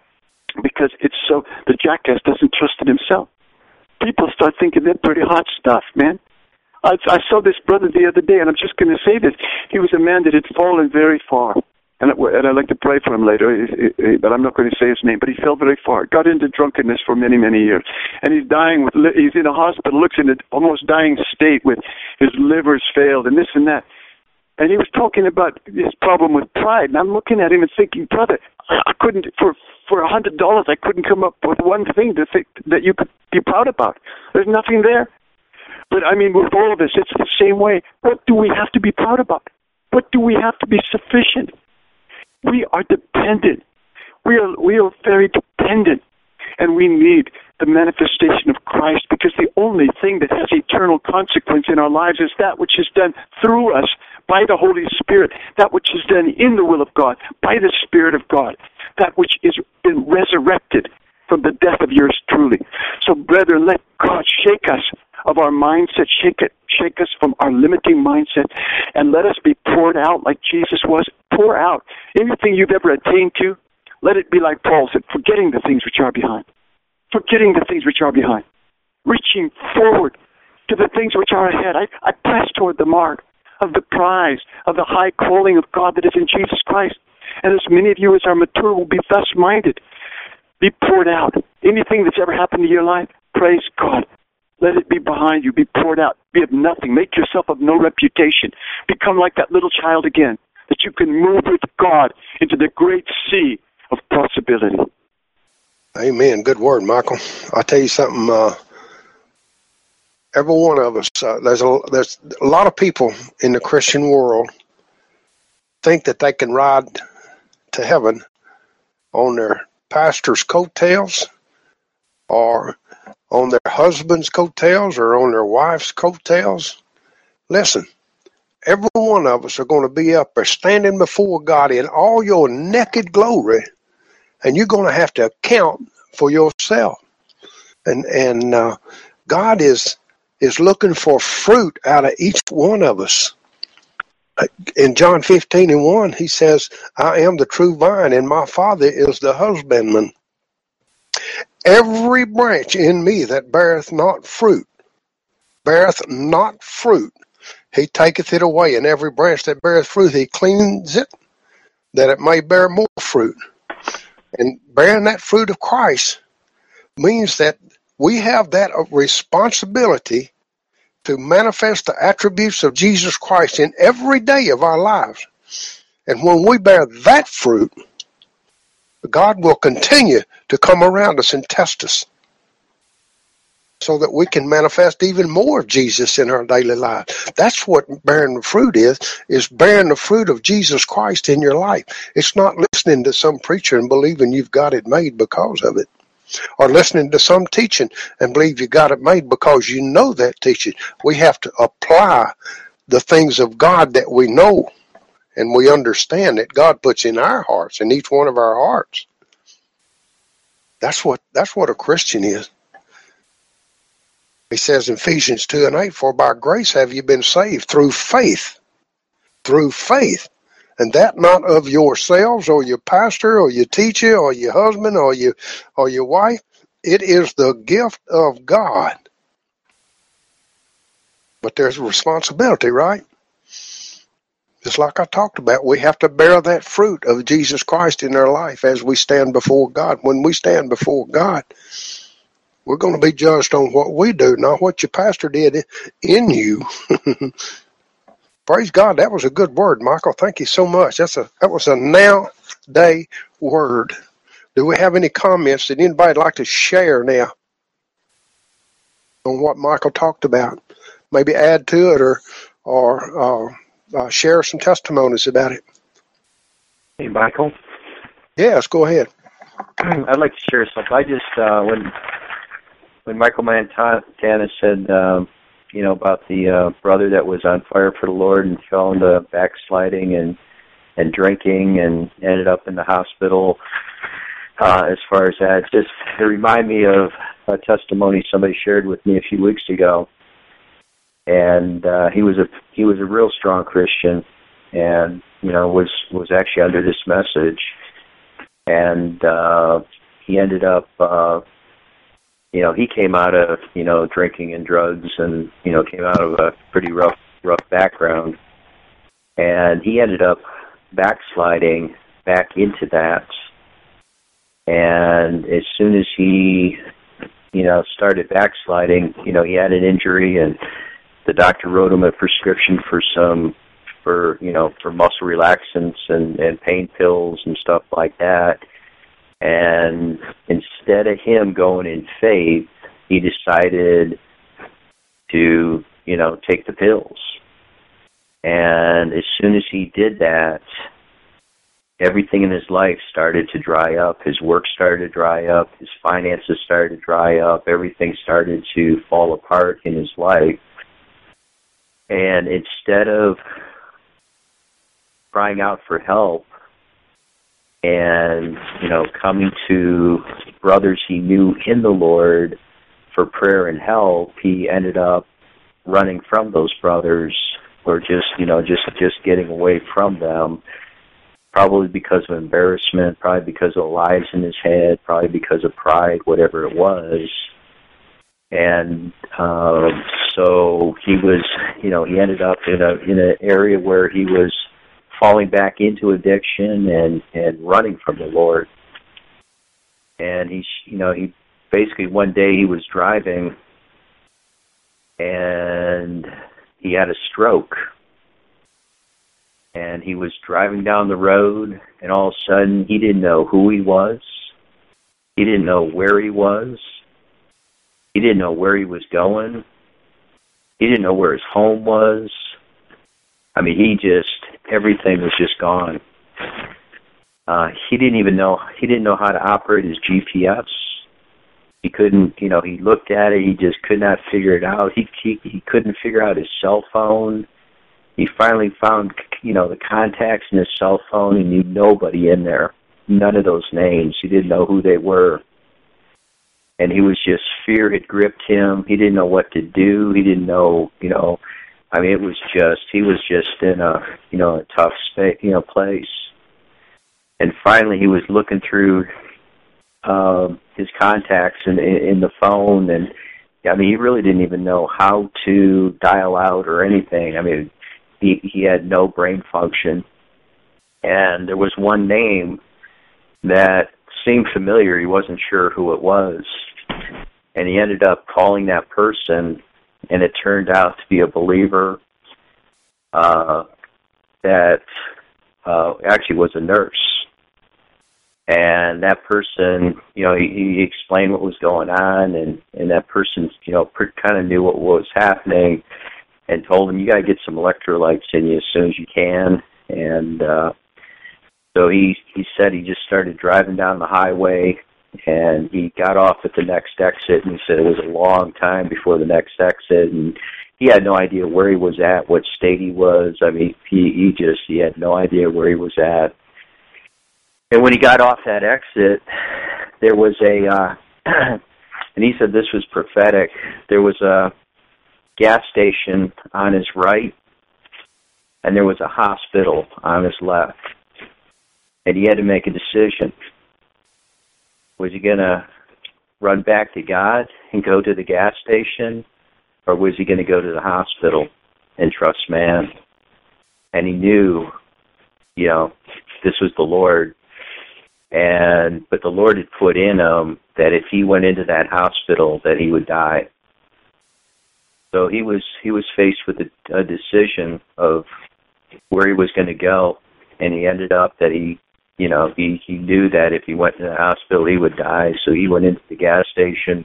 Because it's so, the jackass doesn't trust in himself. People start thinking they're pretty hot stuff, man. I, I saw this brother the other day, and I'm just going to say this. He was a man that had fallen very far. And, and I'd like to pray for him later, but I'm not going to say his name. But he fell very far. Got into drunkenness for many, many years. And he's dying with, he's in a hospital, looks in an almost dying state with his liver's failed and this and that. And he was talking about his problem with pride. And I'm looking at him and thinking, brother, I couldn't, for for a hundred dollars, I couldn't come up with one thing to think that you could be proud about. There's nothing there. But I mean, with all of this, it's the same way. What do we have to be proud about? What do we have to be sufficient? We are dependent. We are we are very dependent, and we need the manifestation of Christ, because the only thing that has eternal consequence in our lives is that which is done through us by the Holy Spirit, that which is done in the will of God, by the Spirit of God, that which is been resurrected from the death of yours truly. So, brethren, let God shake us of our mindset, shake it, shake us from our limiting mindset, and let us be poured out like Jesus was. Pour out anything you've ever attained to. Let it be like Paul said, forgetting the things which are behind. Forgetting the things which are behind. reaching forward to the things which are ahead. I, I press toward the mark of the prize of the high calling of God that is in Jesus Christ. And as many of you as are mature will be thus minded. Be poured out. Anything that's ever happened to your life, praise God. Let it be behind you. Be poured out. Be of nothing. Make yourself of no reputation. Become like that little child again, that you can move with God into the great sea of possibility. Amen. Good word, Michael. I'll tell you something. Uh, every one of us, uh, there's a there's a lot of people in the Christian world think that they can ride to heaven on their pastor's coattails, or on their husband's coattails, or on their wife's coattails. Listen, every one of us are going to be up there standing before God in all your naked glory, and you're going to have to account for yourself. And and uh, God is is looking for fruit out of each one of us. In John fifteen and one, he says, I am the true vine, and my Father is the husbandman. Every branch in me that beareth not fruit, beareth not fruit, he taketh it away. And every branch that beareth fruit, he cleans it, that it may bear more fruit. And bearing that fruit of Christ means that we have that responsibility to manifest the attributes of Jesus Christ in every day of our lives. And when we bear that fruit, God will continue to come around us and test us so that we can manifest even more of Jesus in our daily life. That's what bearing the fruit is, is bearing the fruit of Jesus Christ in your life. It's not listening to some preacher and believing you've got it made because of it, or listening to some teaching and believe you got it made because you know that teaching. We have to apply the things of God that we know and we understand that God puts in our hearts, in each one of our hearts. That's what that's what a Christian is. He says in Ephesians two and eight, for by grace have you been saved through faith, through faith. And that not of yourselves or your pastor or your teacher or your husband or your, or your wife. It is the gift of God. But there's a responsibility, right? Just like I talked about, we have to bear that fruit of Jesus Christ in our life as we stand before God. When we stand before God, we're going to be judged on what we do, not what your pastor did in you. Praise God. That was a good word, Michael. Thank you so much. That's a that was a now day word. Do we have any comments that anybody like to share now on what Michael talked about? Maybe add to it, or or uh, uh, share some testimonies about it. Hey, Michael. Yes, go ahead. I'd like to share something. I just uh, when when Michael Montana said, um, you know, about the uh, brother that was on fire for the Lord and fell into backsliding and and drinking and ended up in the hospital. Uh, as far as that, just it reminded me of a testimony somebody shared with me a few weeks ago. And uh, he was a he was a real strong Christian, and you know was was actually under this message, and uh, he ended up, uh, you know, he came out of you know drinking and drugs, and you know came out of a pretty rough rough background, and he ended up backsliding back into that, and as soon as he you know started backsliding, you know he had an injury and the doctor wrote him a prescription for some, for, you know, for muscle relaxants and, and pain pills and stuff like that. And instead of him going in faith, he decided to, you know, take the pills. And as soon as he did that, everything in his life started to dry up. His work started to dry up. His finances started to dry up. Everything started to fall apart in his life. And instead of crying out for help and, you know, coming to brothers he knew in the Lord for prayer and help, he ended up running from those brothers, or just, you know, just, just getting away from them, probably because of embarrassment, probably because of lies in his head, probably because of pride, whatever it was. And uh, so he was, you know, he ended up in a in an area where he was falling back into addiction and, and running from the Lord. And he, you know, he basically one day he was driving and he had a stroke. And he was driving down the road, and all of a sudden he didn't know who he was. He didn't know where he was. He didn't know where he was going. He didn't know where his home was. I mean, he just, everything was just gone. Uh, he didn't even know, he didn't know how to operate his G P S. He couldn't, you know, he looked at it, he just could not figure it out. He, he, he couldn't figure out his cell phone. He finally found, you know, the contacts in his cell phone. He knew nobody in there, none of those names. He didn't know who they were. And he was just, fear had gripped him. He didn't know what to do. He didn't know, you know, I mean, it was just, he was just in a, you know, a tough space, you know, place. And finally he was looking through uh, his contacts in, in the phone, and I mean, he really didn't even know how to dial out or anything. I mean, he, he had no brain function. And there was one name that seemed familiar. He wasn't sure who it was. And he ended up calling that person, and it turned out to be a believer uh, that uh, actually was a nurse. And that person, you know, he, he explained what was going on, and, and that person, you know, kind of knew what was happening and told him, you got to get some electrolytes in you as soon as you can. And uh, so he, he said he just started driving down the highway, and he got off at the next exit, and he said it was a long time before the next exit, and he had no idea where he was at, what state he was. I mean, he, he just, he had no idea where he was at. And when he got off that exit, there was a, uh, and he said this was prophetic, there was a gas station on his right, and there was a hospital on his left. And he had to make a decision. Was he going to run back to God and go to the gas station, or was he going to go to the hospital and trust man? And he knew, you know, this was the Lord. And but the Lord had put in him that if he went into that hospital, that he would die. So he was he was faced with a, a decision of where he was going to go, and he ended up that he, you know, he, he knew that if he went to the hospital, he would die. So he went into the gas station,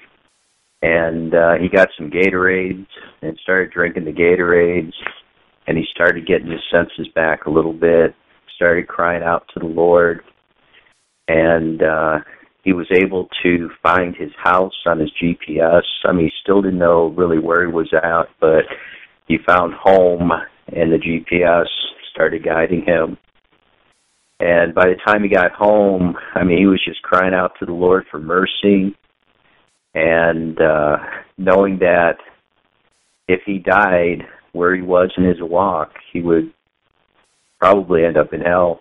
and uh, he got some Gatorades and started drinking the Gatorades, and he started getting his senses back a little bit, started crying out to the Lord. And uh, he was able to find his house on his G P S. I mean, he still didn't know really where he was at, but he found home, and the G P S started guiding him. And by the time he got home, I mean, he was just crying out to the Lord for mercy, and uh, knowing that if he died where he was in his walk, he would probably end up in hell.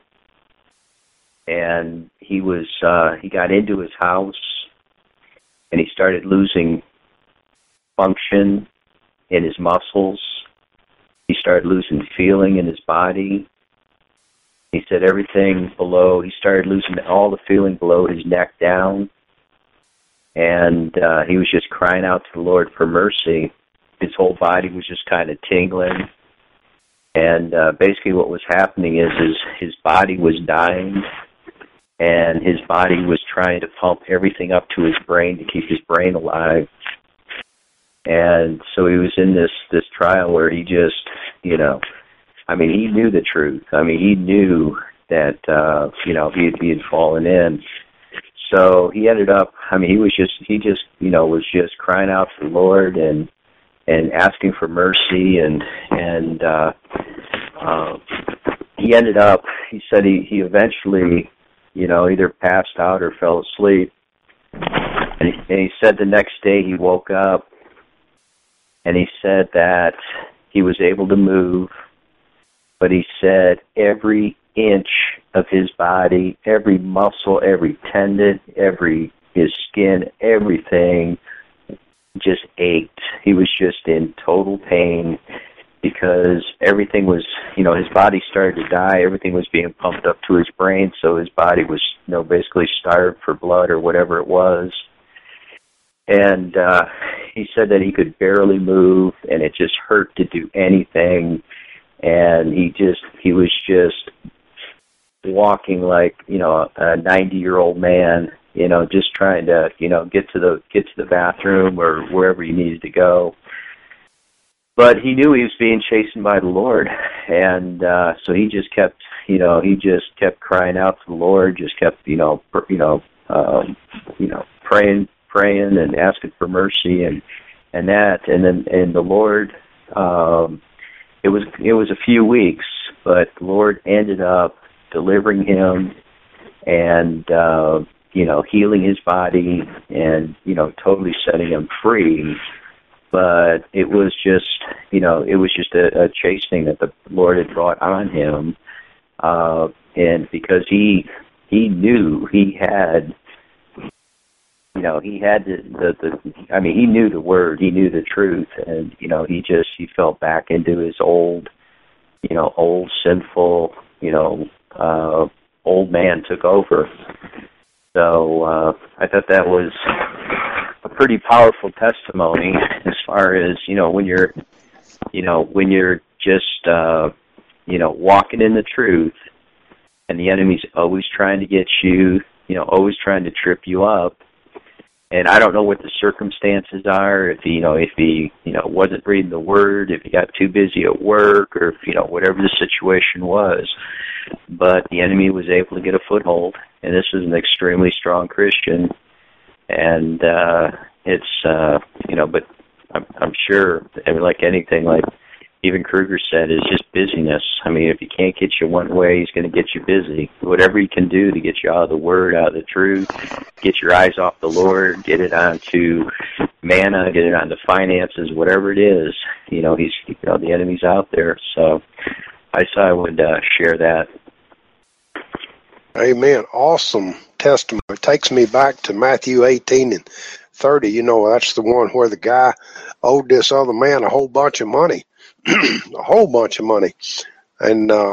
And he was, uh, he got into his house, and he started losing function in his muscles. He started losing feeling in his body. He said everything below, he started losing all the feeling below his neck down. And uh, he was just crying out to the Lord for mercy. His whole body was just kind of tingling. And uh, basically what was happening is his, his body was dying, and his body was trying to pump everything up to his brain to keep his brain alive. And so he was in this, this trial where he just, you know, I mean, he knew the truth. I mean, he knew that, uh, you know, he had, he had fallen in. So he ended up, I mean, he was just, he just, you know, was just crying out to the Lord and, and asking for mercy. And, and, uh, uh, he ended up, he said he, he eventually, you know, either passed out or fell asleep. And he, and he said the next day he woke up, and he said that he was able to move, but he said every inch of his body, every muscle, every tendon, every his skin, everything just ached. He was just in total pain because everything was, you know, his body started to die. Everything was being pumped up to his brain, so his body was, you know, basically starved for blood or whatever it was. And uh, he said that he could barely move, and it just hurt to do anything. And he just, he was just walking like, you know, a ninety-year-old man, you know, just trying to, you know, get to the get to the bathroom or wherever he needed to go. But he knew he was being chastened by the Lord, and uh, so he just kept, you know, he just kept crying out to the Lord, just kept, you know, pr- you know, um, you know, praying, praying, and asking for mercy, and and that, and then and the Lord, um, it was it was a few weeks, but the Lord ended up delivering him, and uh, you know, healing his body, and you know, totally setting him free. But it was just, you know, it was just a, a chastening that the Lord had brought on him, uh, and because he he knew he had, you know, he had the, the the I mean, he knew the word, he knew the truth, and you know, he just he fell back into his old, you know, old sinful, you know, uh, old man took over. So uh, I thought that was a pretty powerful testimony as far as, you know, when you're, you know, when you're just, uh, you know, walking in the truth, and the enemy's always trying to get you, you know, always trying to trip you up. And I don't know what the circumstances are, if he, you know, if he, you know, wasn't reading the Word, if he got too busy at work, or, if, you know, whatever the situation was. But the enemy was able to get a foothold, and this is an extremely strong Christian. And uh, it's, uh, you know, but I'm, I'm sure, I mean, like anything, like even Kruger said, is just busyness. I mean, if he can't get you one way, he's going to get you busy. Whatever he can do to get you out of the Word, out of the truth, get your eyes off the Lord, get it onto manna, get it onto finances, whatever it is, you know, he's, you know, the enemy's out there. So I thought I would uh, share that. Amen. Awesome testimony. It takes me back to Matthew eighteen and thirty. You know, that's the one where the guy owed this other man a whole bunch of money, a whole bunch of money. And uh,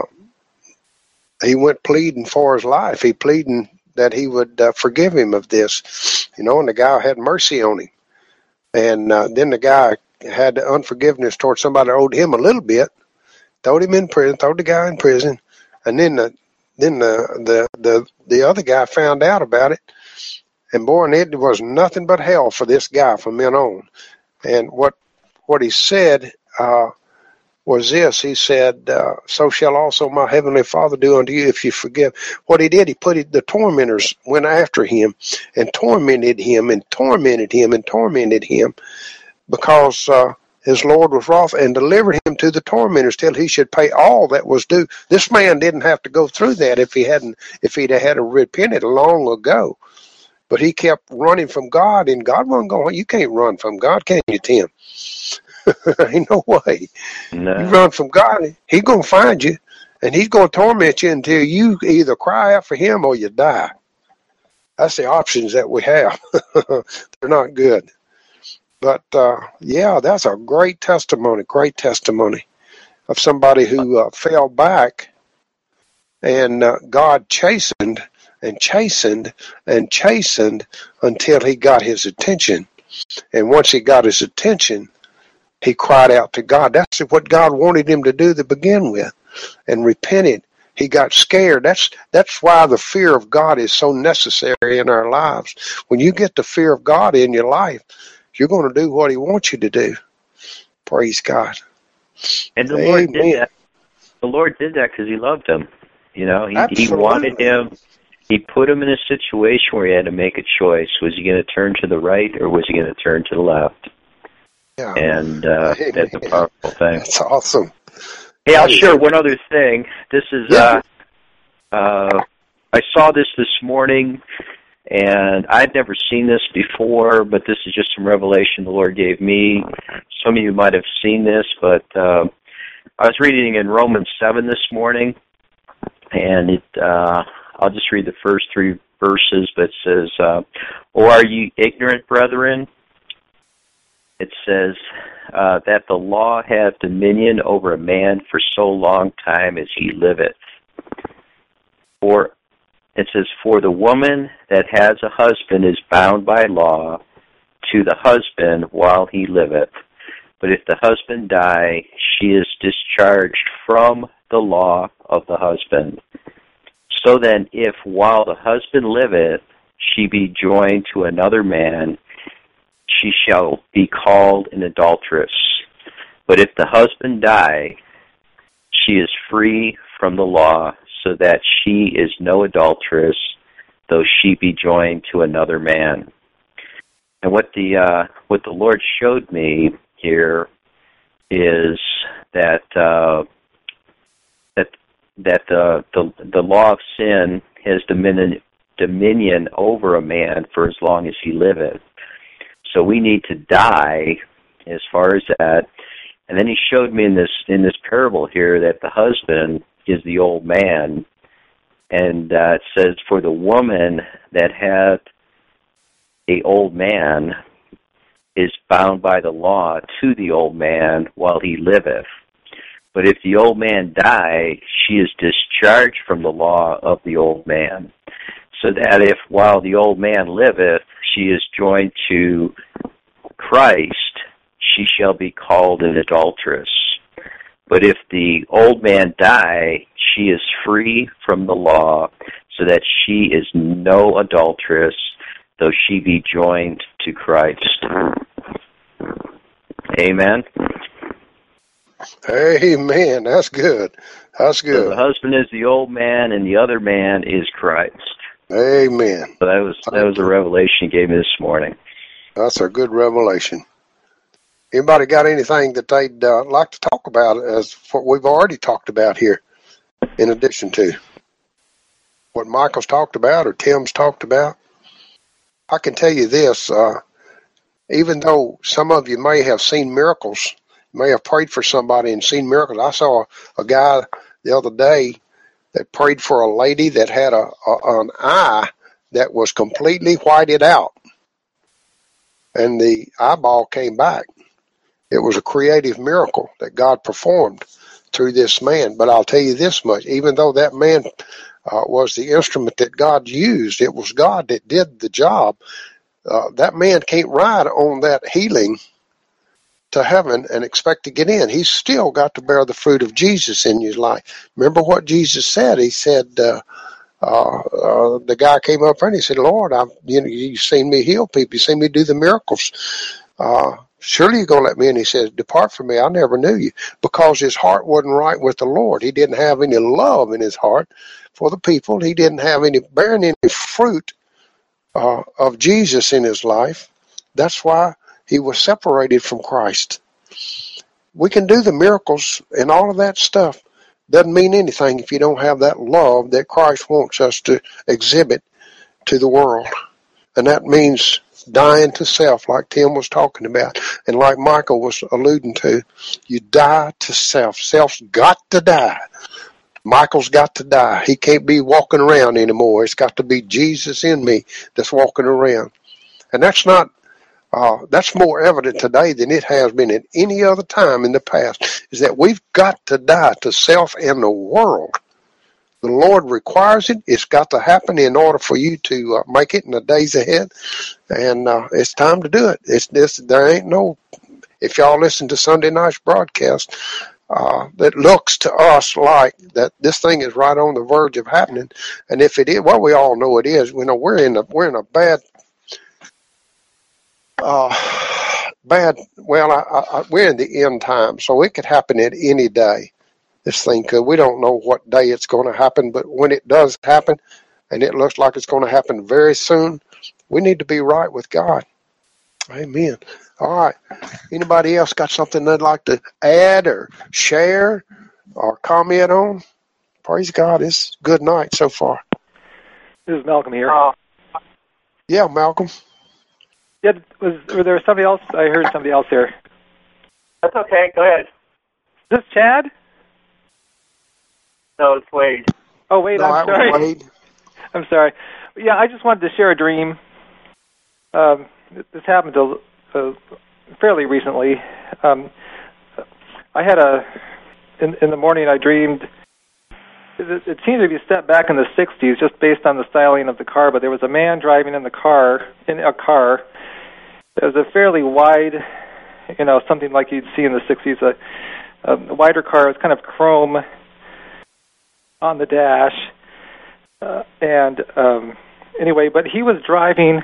he went pleading for his life. He pleading that he would uh, forgive him of this, you know, and the guy had mercy on him. And uh, then the guy had unforgiveness towards somebody that owed him a little bit, throwed him in prison, throwed the guy in prison, and then the Then the, the the the other guy found out about it, and boy, and it was nothing but hell for this guy from then on. And what what he said uh, was this: he said, uh, "So shall also my heavenly Father do unto you if you forgive." What he did, he put it, the tormentors went after him and tormented him and tormented him and tormented him because. Uh, His Lord was wroth and delivered him to the tormentors till he should pay all that was due. This man didn't have to go through that if he hadn't, if he'd had repented long ago. But he kept running from God, and God wasn't going. You can't run from God, can you, Tim? Ain't no way. No. You run from God, He's gonna find you, and He's gonna torment you until you either cry out for Him or you die. That's the options that we have. They're not good. But, uh, yeah, that's a great testimony, great testimony of somebody who uh, fell back, and uh, God chastened and chastened and chastened until he got his attention. And once he got his attention, he cried out to God. That's what God wanted him to do to begin with, and repented. He got scared. That's that's why the fear of God is so necessary in our lives. When you get the fear of God in your life, you're going to do what he wants you to do. Praise God. And the Amen. Lord did that. The Lord did that because he loved him. You know, he, he wanted him. He put him in a situation where he had to make a choice. Was he going to turn to the right or was he going to turn to the left? Yeah. And uh, that's a powerful thing. That's awesome. Hey, I'll share one other thing. This is, yeah. uh, uh, I saw this this morning. And I'd never seen this before, but this is just some revelation the Lord gave me. Some of you might have seen this, but uh, I was reading in Romans seven this morning, and it, uh, I'll just read the first three verses, but it says, uh, "O are ye ignorant, brethren, it says uh, that the law hath dominion over a man for so long time as he liveth. For it says, for the woman that has a husband is bound by law to the husband while he liveth. But if the husband die, she is discharged from the law of the husband. So then, if while the husband liveth, she be joined to another man, she shall be called an adulteress. But if the husband die, she is free from the law, so that she is no adulteress, though she be joined to another man. And what the uh, what the Lord showed me here is that uh, that that the, the the law of sin has dominion dominion over a man for as long as he liveth. So we need to die as far as that. And then he showed me in this in this parable here that the husband is the old man, and uh, it says, for the woman that hath a old man is bound by the law to the old man while he liveth. But if the old man die, she is discharged from the law of the old man. So that if while the old man liveth, she is joined to Christ, she shall be called an adulteress. But if the old man die, she is free from the law, so that she is no adulteress, though she be joined to Christ. Amen. Amen. That's good. That's good. So the husband is the old man, and the other man is Christ. Amen. So that was that was a revelation he gave me this morning. That's a good revelation. Anybody got anything that they'd uh, like to talk about as what we've already talked about here, in addition to what Michael's talked about or Tim's talked about? I can tell you this, uh, even though some of you may have seen miracles, may have prayed for somebody and seen miracles. I saw a, a guy the other day that prayed for a lady that had a, a an eye that was completely whited out, and the eyeball came back. It was a creative miracle that God performed through this man. But I'll tell you this much, even though that man uh, was the instrument that God used, it was God that did the job. Uh, that man can't ride on that healing to heaven and expect to get in. He's still got to bear the fruit of Jesus in his life. Remember what Jesus said? He said, uh, uh, uh, the guy came up and he said, Lord, I've, you know, you've seen me heal people. You've seen me do the miracles. Uh, surely you're going to let me in. He says, depart from me. I never knew you, because his heart wasn't right with the Lord. He didn't have any love in his heart for the people. He didn't have any, bearing any fruit uh, of Jesus in his life. That's why he was separated from Christ. We can do the miracles and all of that stuff. Doesn't mean anything if you don't have that love that Christ wants us to exhibit to the world. And that means dying to self, like Tim was talking about, and like Michael was alluding to. You die to self. Self's got to die. Michael's got to die. He can't be walking around anymore. It's got to be Jesus in me that's walking around. And that's not, uh, that's more evident today than it has been at any other time in the past, is that we've got to die to self and the world. The Lord requires it. It's got to happen in order for you to uh, make it in the days ahead. And uh, it's time to do it. It's this. There ain't no, if y'all listen to Sunday night's broadcast, uh, that looks to us like that this thing is right on the verge of happening. And if it is, well, we all know it is. We know we're in a, we're in a bad, uh, bad, well, I, I, we're in the end time, so it could happen at any day. This thing could. We don't know what day it's going to happen, but when it does happen, and it looks like it's going to happen very soon, we need to be right with God. Amen. All right. Anybody else got something they'd like to add or share or comment on? Praise God. It's a good night so far. This is Malcolm here. Uh, yeah, Malcolm. Yeah, was, was there somebody else? I heard somebody else here. That's okay. Go ahead. Is this Chad? No, it's Wade. Oh, Wade, no, I'm sorry. Wade. I'm sorry. Yeah, I just wanted to share a dream. Um, this happened a, a fairly recently. Um, I had a in, in the morning. I dreamed. It, it seemed to be set back in the sixties, just based on the styling of the car. But there was a man driving in the car in a car. It was a fairly wide, you know, something like you'd see in the sixties. A, a wider car. It was kind of chrome on the dash, uh, and um, anyway, but he was driving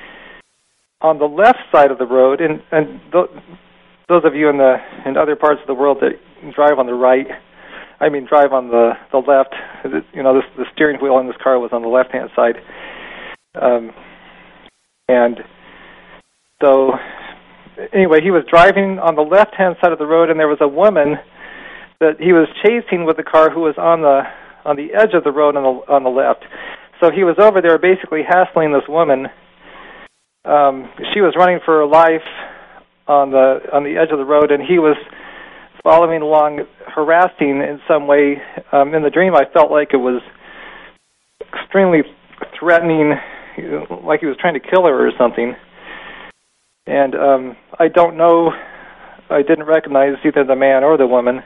on the left side of the road, and, and th- those of you in the in other parts of the world that drive on the right, I mean drive on the, the left, you know, this, the steering wheel in this car was on the left-hand side. Um, and so, anyway, he was driving on the left-hand side of the road, and there was a woman that he was chasing with the car who was on the on the edge of the road on the on the left. So he was over there basically hassling this woman. Um, she was running for her life on the on the edge of the road, and he was following along, harassing in some way. Um, in the dream, I felt like it was extremely threatening, like he was trying to kill her or something. And um, I don't know, I didn't recognize either the man or the woman,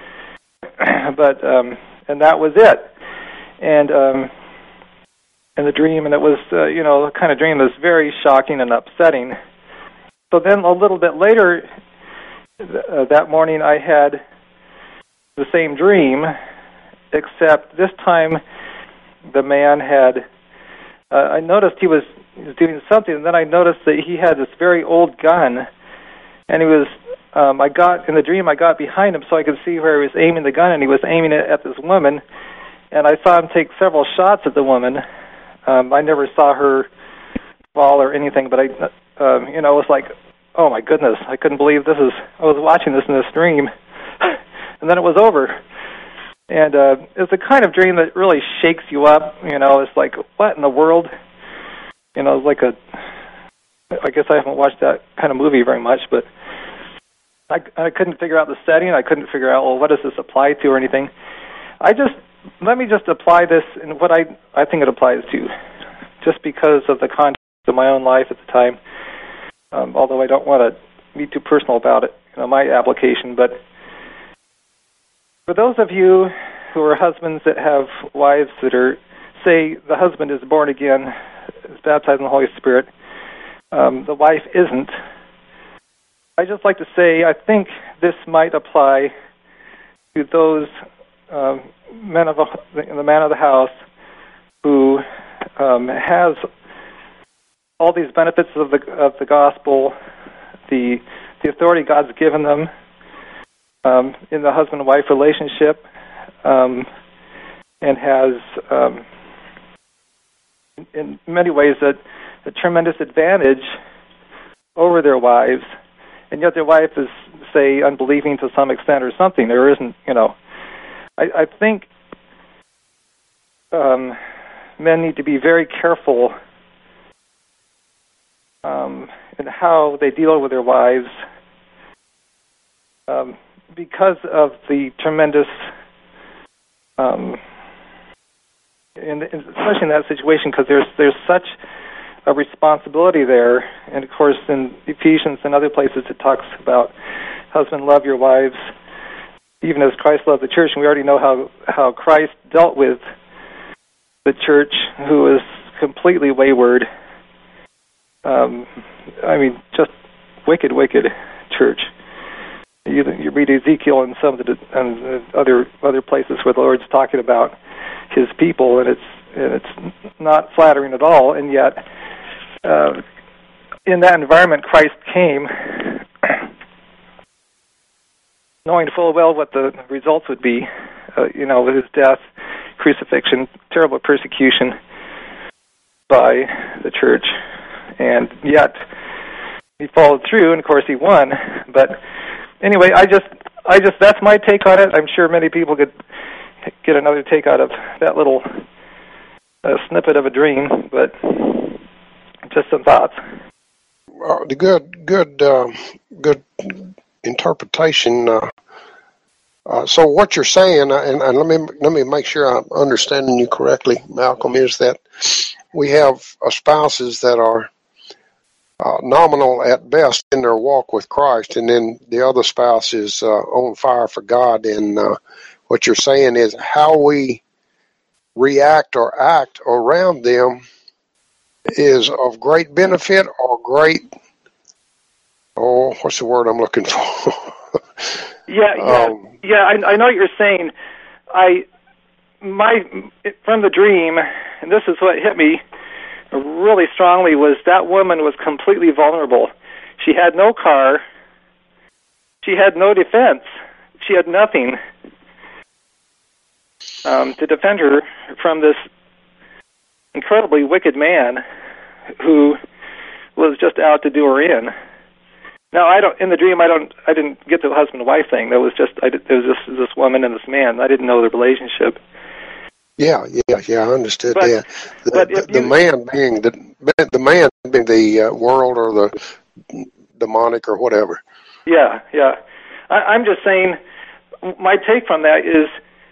but um, and that was it. And um, in the dream, and it was, uh, you know, the kind of dream that was very shocking and upsetting. So then a little bit later uh, that morning, I had the same dream, except this time the man had, uh, I noticed he was, he was doing something, and then I noticed that he had this very old gun, and he was, um, I got, in the dream, I got behind him so I could see where he was aiming the gun, and he was aiming it at this woman, and I saw him take several shots at the woman. Um, I never saw her fall or anything, but I, um, you know, it was like, oh my goodness, I couldn't believe this is, I was watching this in this dream. And then it was over. And uh, it's a kind of dream that really shakes you up, you know, it's like, what in the world? You know, it's like a, I guess I haven't watched that kind of movie very much, but I, I couldn't figure out the setting. I couldn't figure out, well, what does this apply to or anything. I just, let me just apply this in what I, I think it applies to, just because of the context of my own life at the time, um, although I don't want to be too personal about it, you know, my application. But for those of you who are husbands that have wives that are, say, the husband is born again, is baptized in the Holy Spirit, um, the wife isn't, I just like to say I think this might apply to those um, men of a, the man of the house who um, has all these benefits of the of the gospel, the the authority God's given them um, in the husband and wife relationship, um, and has um, in many ways a, a tremendous advantage over their wives, and yet their wife is, say, unbelieving to some extent or something. There isn't, you know. I, I think um, men need to be very careful um, in how they deal with their wives um, because of the tremendous, um, in, especially in that situation, because there's there's such a responsibility there. And of course, in Ephesians and other places, it talks about husband, love your wives, even as Christ loved the church. And we already know how, how Christ dealt with the church, who was completely wayward. Um, I mean, just wicked, wicked church. You, you read Ezekiel and some of the and other other places where the Lord's talking about His people, and it's and it's not flattering at all. And yet, uh, in that environment, Christ came, knowing full well what the results would be. Uh, you know, with His death, crucifixion, terrible persecution by the church, and yet He followed through, and of course He won. But anyway, I just, I just, that's my take on it. I'm sure many people could get another take out of that little uh, snippet of a dream, but just some thoughts. Uh, the good, good, uh, good interpretation. Uh, uh, so what you're saying, uh, and, and let me let me make sure I'm understanding you correctly, Malcolm, is that we have uh, spouses that are uh, nominal at best in their walk with Christ, and then the other spouse is uh, on fire for God. And uh, what you're saying is how we react or act around them is of great benefit or great, oh, what's the word I'm looking for? yeah, yeah, um, yeah. I, I know what you're saying. I, my, from the dream, and this is what hit me really strongly, was that woman was completely vulnerable. She had no car. She had no defense. She had nothing um, to defend her from this incredibly wicked man who was just out to do her in. Now, I don't. In the dream, I don't. I didn't get the husband and wife thing. That was just. I did, there was just this woman and this man. I didn't know the relationship. Yeah, yeah, yeah. I understood but, that. The, but the, you, the man being the the man being the uh, world or the demonic or whatever. Yeah, yeah. I, I'm just saying. My take from that is,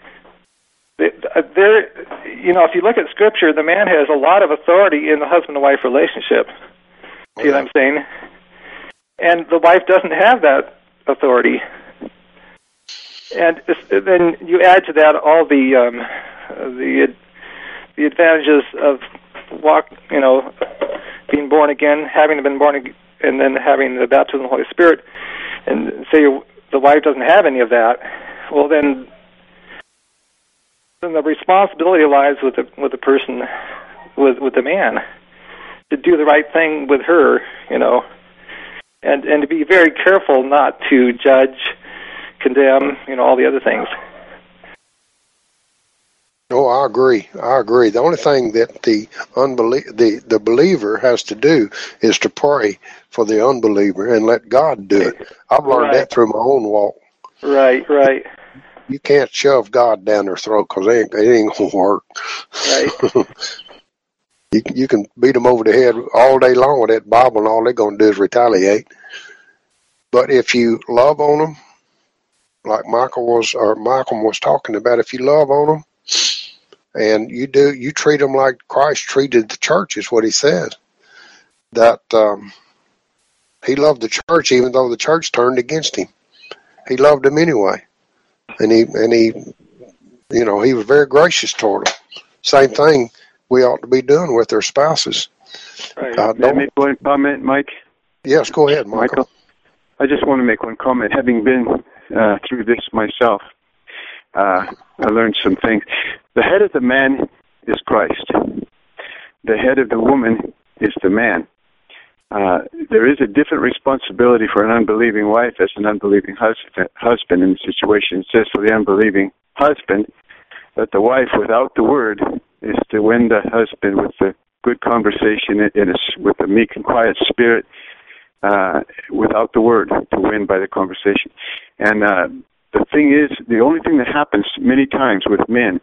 there. You know, if you look at Scripture, the man has a lot of authority in the husband and wife relationship. See what I'm saying? And the wife doesn't have that authority. And then you add to that all the um, the the advantages of walk, you know, being born again, having been born again, and then having the baptism of the Holy Spirit. And say the wife doesn't have any of that. Well, then, then the responsibility lies with the with the person, with with the man, to do the right thing with her, you know. And and to be very careful not to judge, condemn, you know, all the other things. Oh, I agree. I agree. The only thing that the unbelie- the, the believer has to do is to pray for the unbeliever and let God do it. I've learned right. that through my own walk. Right, right. You can't shove God down their throat because it ain't, it ain't going to work. Right. You, you can beat them over the head all day long with that Bible, and all they're going to do is retaliate. But if you love on them, like Michael was, or Malcolm was talking about, if you love on them, and you do, you treat them like Christ treated the church, is what he says. That um, he loved the church, even though the church turned against him. He loved them anyway, and he and he, you know, he was very gracious toward them. Same thing we ought to be doing with their spouses. Right. Uh, May I make one comment, Mike? Yes, go ahead, Michael. Michael, I just want to make one comment. Having been uh, through this myself, uh, I learned some things. The head of the man is Christ. The head of the woman is the man. Uh, there is a different responsibility for an unbelieving wife as an unbelieving husband, husband in the situation. It says for the unbelieving husband that the wife, without the word, is to win the husband with the good conversation in a, with a meek and quiet spirit, uh, without the word, to win by the conversation. And uh, the thing is, the only thing that happens many times with men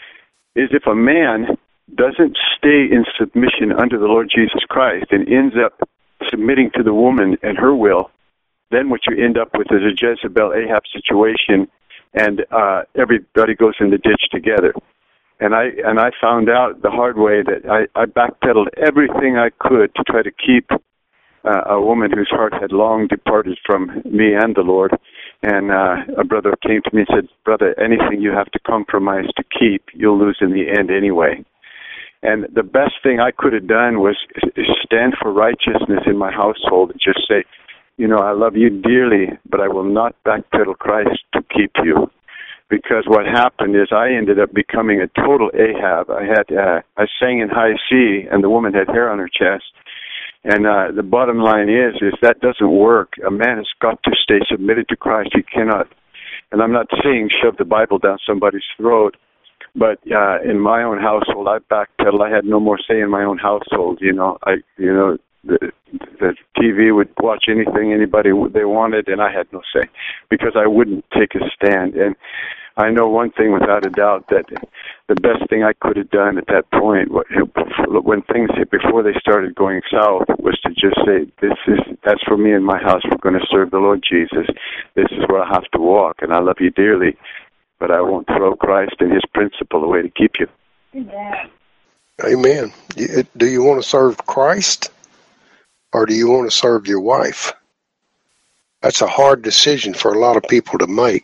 is if a man doesn't stay in submission under the Lord Jesus Christ and ends up submitting to the woman and her will, then what you end up with is a Jezebel Ahab situation, and uh, everybody goes in the ditch together. And I and I found out the hard way that I, I backpedaled everything I could to try to keep uh, a woman whose heart had long departed from me and the Lord. And uh, a brother came to me and said, "Brother, anything you have to compromise to keep, you'll lose in the end anyway." And the best thing I could have done was stand for righteousness in my household and just say, you know, I love you dearly, but I will not backpedal Christ to keep you. Because what happened is I ended up becoming a total Ahab. I had uh, I sang in high C, and the woman had hair on her chest. And uh, the bottom line is, is that doesn't work. A man has got to stay submitted to Christ. He cannot. And I'm not saying shove the Bible down somebody's throat, but uh, in my own household, I backpedaled. I had no more say in my own household. You know, I, you know, the, the T V would watch anything anybody they wanted, and I had no say because I wouldn't take a stand. And I know one thing without a doubt, that the best thing I could have done at that point, when things hit before they started going south, was to just say, "This is that's for me and my house. We're going to serve the Lord Jesus. This is where I have to walk, and I love you dearly, but I won't throw Christ and His principle away to keep you." Yeah. Amen. Do you want to serve Christ? or do you want to serve your wife? That's a hard decision for a lot of people to make.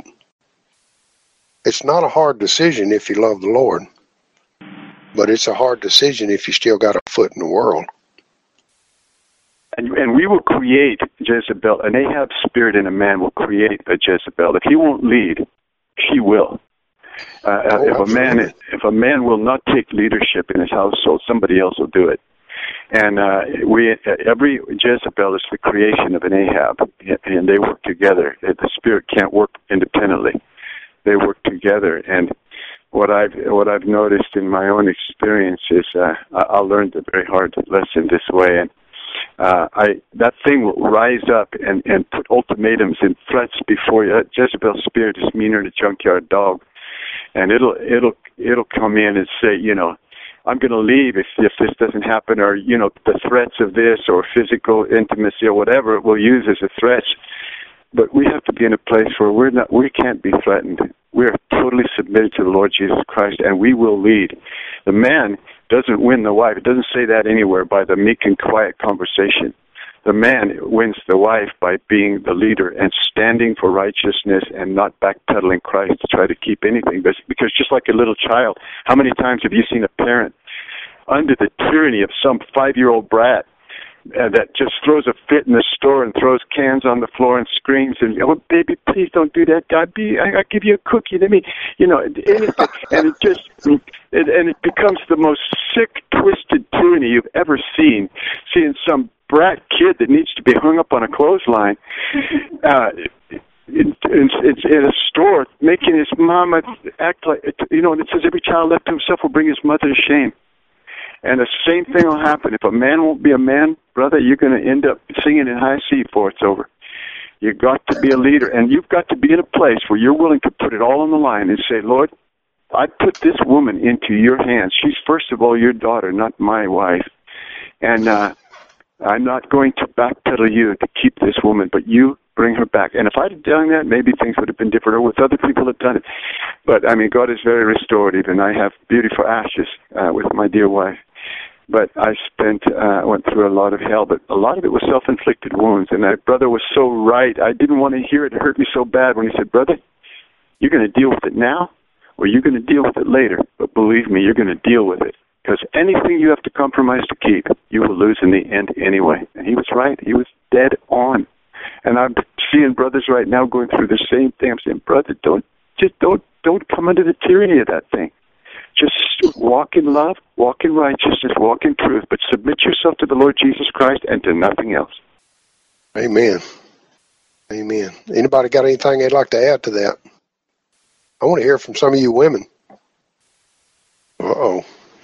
It's not a hard decision if you love the Lord, but it's a hard decision if you still got a foot in the world. And, and we will create Jezebel. An Ahab spirit in a man will create a Jezebel. If he won't lead, she will. Uh, oh, if a man if a man will not take leadership in his household, somebody else will do it. And uh, we every Jezebel is the creation of an Ahab, and they work together. The spirit can't work independently; they work together. And what I've what I've noticed in my own experience is uh, I learned a very hard lesson this way. And uh, I that thing will rise up and, and put ultimatums and threats before you. That Jezebel spirit is meaner than a junkyard dog, and it'll it'll it'll come in and say, you know, I'm going to leave if if this doesn't happen, or you know, the threats of this or physical intimacy or whatever it will use as a threat. But we have to be in a place where we're not, we can't be threatened. We are totally submitted to the Lord Jesus Christ, and we will lead. The man doesn't win the wife. It doesn't say that anywhere by the meek and quiet conversation. The man wins the wife by being the leader and standing for righteousness and not backpedaling Christ to try to keep anything. Because just like a little child, how many times have you seen a parent under the tyranny of some five-year-old brat Uh, that just throws a fit in the store and throws cans on the floor and screams and, oh, baby, please don't do that. God, be, I, I'll give you a cookie. Let me, you know, anything. And it just, it, and it becomes the most sick, twisted tyranny you've ever seen. Seeing some brat kid that needs to be hung up on a clothesline, uh, it, it's, it's in a store, making his mama act like, you know, and it says every child left to himself will bring his mother to shame. And the same thing will happen. If a man won't be a man, brother, you're going to end up singing in high C before it's over. You've got to be a leader, and you've got to be in a place where you're willing to put it all on the line and say, Lord, I put this woman into your hands. She's first of all your daughter, not my wife. And uh, I'm not going to backpedal you to keep this woman, but you bring her back. And if I'd have done that, maybe things would have been different, or with other people have done it. But, I mean, God is very restorative, and I have beauty for ashes uh, with my dear wife. But I spent, uh, went through a lot of hell, but a lot of it was self-inflicted wounds. And my brother was so right. I didn't want to hear it. It hurt me so bad when he said, brother, you're going to deal with it now, or you're going to deal with it later. But believe me, you're going to deal with it. Because anything you have to compromise to keep, you will lose in the end anyway. And he was right. He was dead on. And I'm seeing brothers right now going through the same thing. I'm saying, brother, don't, just don't, don't come under the tyranny of that thing. Just walk in love, walk in righteousness, walk in truth, but submit yourself to the Lord Jesus Christ and to nothing else. Amen. Amen. Anybody got anything they'd like to add to that? I want to hear from some of you women. Uh-oh.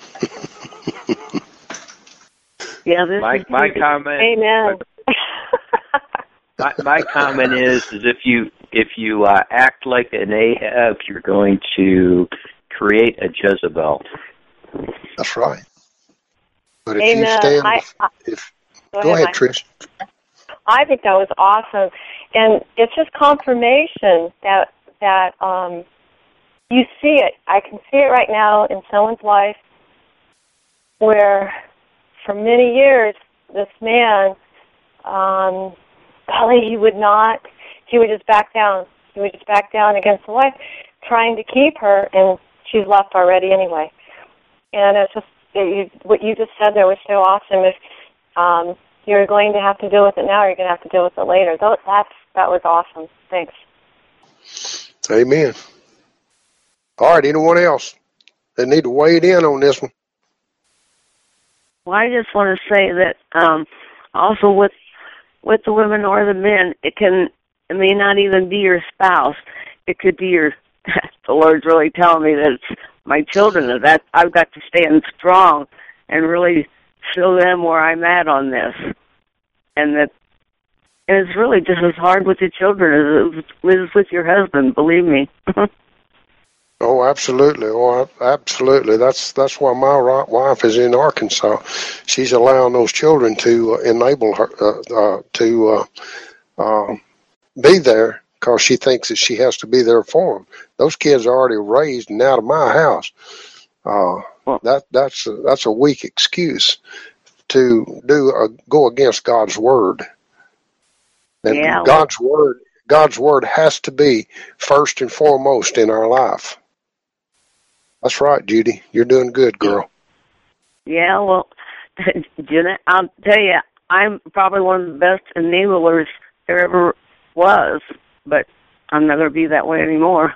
Yeah, this my, is my comment. Amen. my, my comment is, is if you if you uh, act like an Ahab, you're going to create a Jezebel. That's right. But if Amen. you stand, I, I, if go, go ahead, ahead, Trish. I think that was awesome, and it's just confirmation that that um, you see it. I can see it right now in someone's life, where for many years this man, um, golly, he would not. He would just back down. He would just back down against the wife, trying to keep her, and she's left already anyway. And it's just it, you, what you just said there was so awesome. If um, you're going to have to deal with it now, or you're going to have to deal with it later. That that's, that was awesome. Thanks. Amen. All right, anyone else that need to weigh it in on this one? Well, I just want to say that um, also with with the women or the men, it can it may not even be your spouse. It could be your. The Lord's really telling me that it's my children. That I've got to stand strong and really show them where I'm at on this, and that and it's really just as hard with your children as it is with your husband. Believe me. Oh, absolutely. Oh, absolutely. That's that's why my wife is in Arkansas. She's allowing those children to uh, enable her uh, uh, to uh, uh, be there because she thinks that she has to be there for them. Those kids are already raised and out of my house. Uh, that that's a, that's a weak excuse to do a, go against God's word. And Yeah, God's word, God's word has to be first and foremost in our life. That's right, Judy. You're doing good, girl. Yeah, well, Jeanette, I'll tell you, I'm probably one of the best enablers there ever was, but I'm not going to be that way anymore.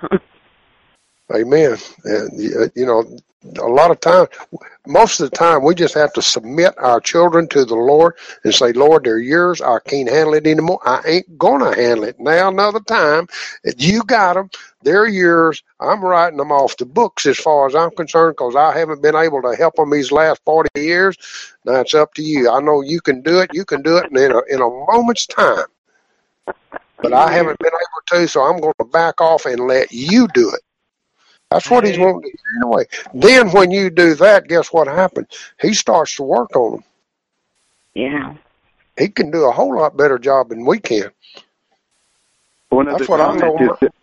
Amen. And, you know, a lot of time, most of the time, we just have to submit our children to the Lord and say, Lord, they're yours. I can't handle it anymore. I ain't going to handle it now another time. You got them. They're yours. I'm writing them off the books as far as I'm concerned because I haven't been able to help them these last forty years. Now it's up to you. I know you can do it. You can do it in a, in a moment's time. But I haven't been able to, so I'm going to back off and let you do it. That's what he's wanting to do anyway. Then when you do that, guess what happens? He starts to work on them. Yeah. He can do a whole lot better job than we can. One of That's the what I know. that,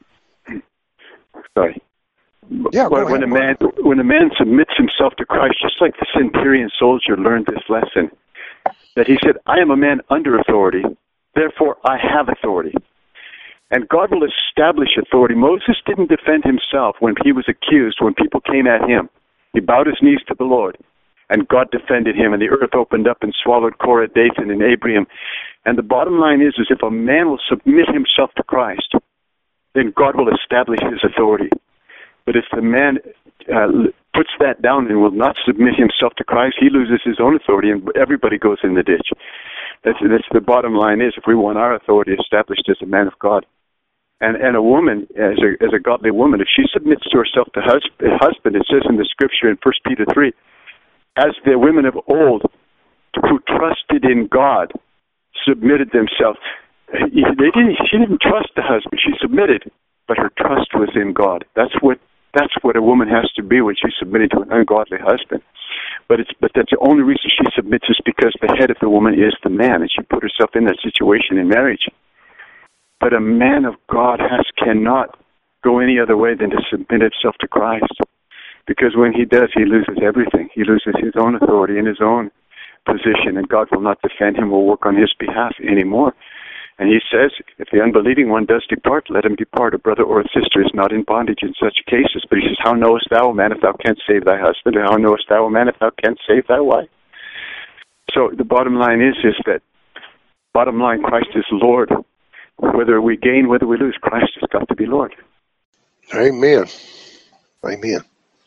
sorry. Yeah, when, go when ahead, a man when a man submits himself to Christ, just like the centurion soldier learned this lesson, that he said, I am a man under authority, therefore I have authority. And God will establish authority. Moses didn't defend himself when he was accused, when people came at him. He bowed his knees to the Lord, and God defended him, and the earth opened up and swallowed Korah, Dathan, and Abiram. And the bottom line is, is if a man will submit himself to Christ, then God will establish his authority. But if the man uh, puts that down and will not submit himself to Christ, he loses his own authority, and everybody goes in the ditch. That's, that's the bottom line is, if we want our authority established as a man of God. And and a woman, as a as a godly woman, if she submits to herself to hus- husband, it says in the scripture in First Peter three, as the women of old who trusted in God submitted themselves. They didn't. She didn't trust the husband. She submitted, but her trust was in God. That's what that's what a woman has to be when she's submitting to an ungodly husband. But it's but that's the only reason she submits is because the head of the woman is the man, and she put herself in that situation in marriage. But a man of God has cannot go any other way than to submit himself to Christ. Because when he does, he loses everything. He loses his own authority and his own position, and God will not defend him or work on his behalf anymore. And he says, if the unbelieving one does depart, let him depart. A brother or a sister is not in bondage in such cases. But he says, how knowest thou, O man, if thou canst save thy husband? And how knowest thou, O man, if thou canst save thy wife? So the bottom line is, is that, bottom line, Christ is Lord. Whether we gain, whether we lose, Christ has got to be Lord. Amen. Amen.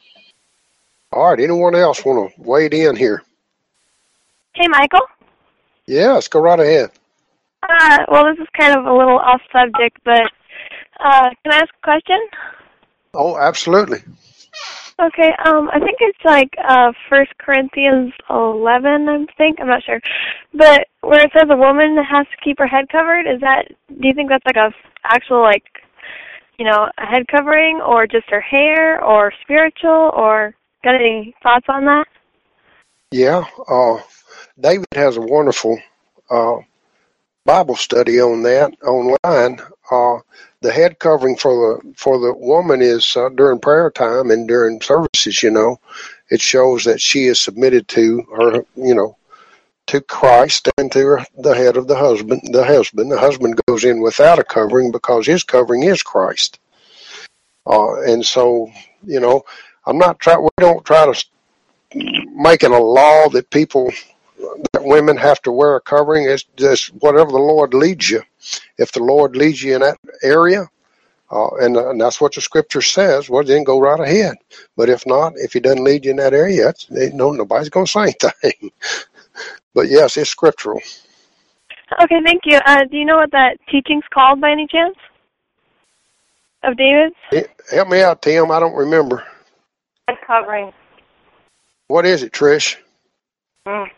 All right, anyone else want to wade in here? Hey, Michael. Yes, go right ahead. Uh, well, this is kind of a little off subject, but uh, can I ask a question? Oh, absolutely. Okay, um, I think it's like uh, First Corinthians eleven, I think. I'm not sure. But where it says a woman has to keep her head covered, is that, do you think that's like a actual, like, you know, a head covering, or just her hair, or spiritual, or got any thoughts on that? Yeah, uh, David has a wonderful uh, Bible study on that online. Uh, the head covering for the for the woman is uh, during prayer time and during services. You know, it shows that she is submitted to her, you know, to Christ and to her, the head of the husband. The husband, the husband goes in without a covering because his covering is Christ. Uh, and so, you know, I'm not try. We don't try to make it a law that people. That women have to wear a covering. It's just whatever the Lord leads you. If the Lord leads you in that area, uh, and, uh, and that's what the scripture says, well, then go right ahead. But if not, if he doesn't lead you in that area, it's, no, nobody's going to say anything. But yes, it's scriptural. Okay, thank you. Uh, do you know what that teaching's called by any chance? Of David's? Help me out, Tim. I don't remember. Head covering. What is it, Trish? Mm.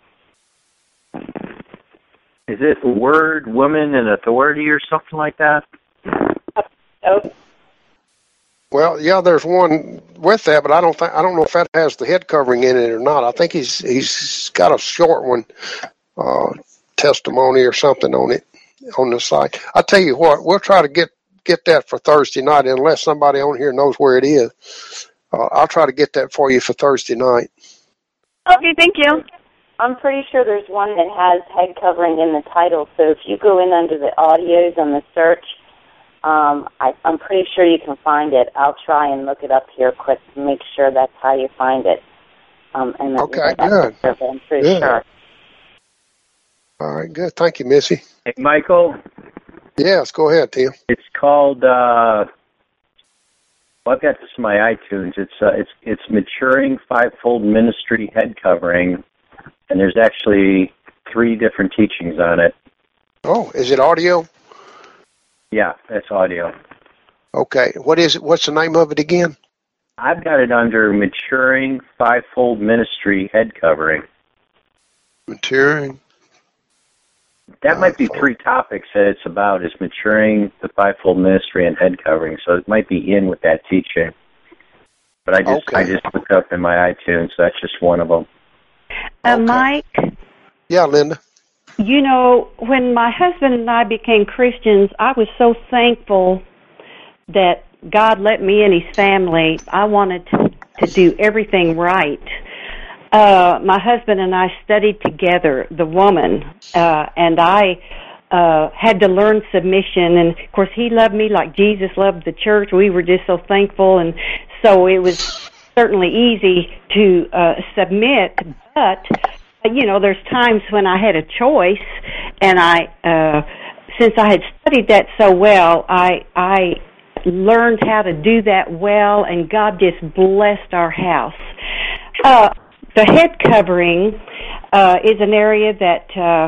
Is it word, woman, and authority or something like that? Oh. Well, yeah, there's one with that, but I don't think I don't know if that has the head covering in it or not. I think he's he's got a short one, uh, testimony or something on it on the site. I tell you what, we'll try to get get that for Thursday night, unless somebody on here knows where it is. Uh, I'll try to get that for you for Thursday night. Okay, thank you. I'm pretty sure there's one that has head covering in the title. So if you go in under the audios on the search, um, I, I'm pretty sure you can find it. I'll try and look it up here quick to make sure that's how you find it. Um, and okay, good. good. I'm pretty good. sure. All right, good. Thank you, Missy. Hey, Michael? Yes, go ahead, Tim. It's called, uh, well, I've got this in my iTunes. It's uh, it's it's Maturing Fivefold Ministry Head Covering, and there's actually three different teachings on it. Oh, is it audio? Yeah, that's audio. Okay, what is it? What's the name of it again? I've got it under Maturing Fivefold Ministry Head Covering. Maturing. That might be three topics that it's about, is maturing the fivefold ministry and head covering. So it might be in with that teaching. But I just okay. I just looked up in my iTunes. So that's just one of them. Uh, okay. Mike? Yeah, Linda? You know, when my husband and I became Christians, I was so thankful that God let me in his family. I wanted to, to do everything right. Uh, my husband and I studied together, the woman, uh, and I uh, had to learn submission. And, of course, he loved me like Jesus loved the church. We were just so thankful. And so it was certainly easy to uh, submit. But, you know, there's times when I had a choice, and I, uh, since I had studied that so well, I, I learned how to do that well, and God just blessed our house. Uh, The head covering uh, is an area that uh,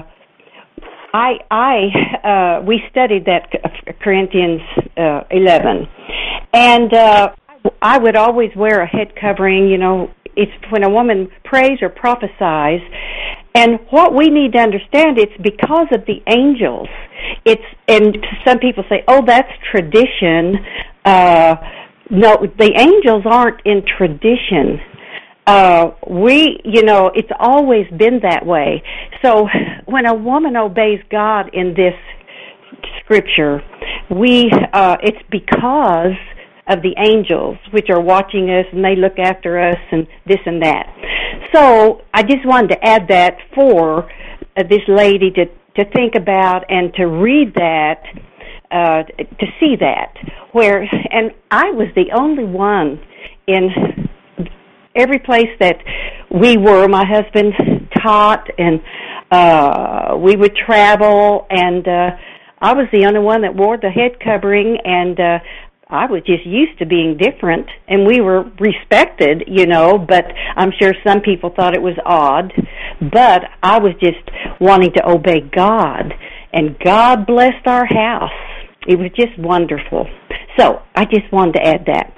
I, I uh, we studied that Corinthians uh, eleven, and uh, I would always wear a head covering. You know, it's when a woman prays or prophesies, and what we need to understand, it's because of the angels. It's and some people say, "Oh, that's tradition." Uh, no, the angels aren't in tradition. Uh, we, you know, it's always been that way. So when a woman obeys God in this scripture, we, uh, it's because of the angels, which are watching us, and they look after us, and this and that. So I just wanted to add that for uh, this lady to, to think about and to read that, uh, to see that. Where, and I was the only one in every place that we were. My husband taught, and uh, we would travel, and uh, I was the only one that wore the head covering, and uh, I was just used to being different, and we were respected, you know, but I'm sure some people thought it was odd, but I was just wanting to obey God, and God blessed our house. It was just wonderful. So I just wanted to add that.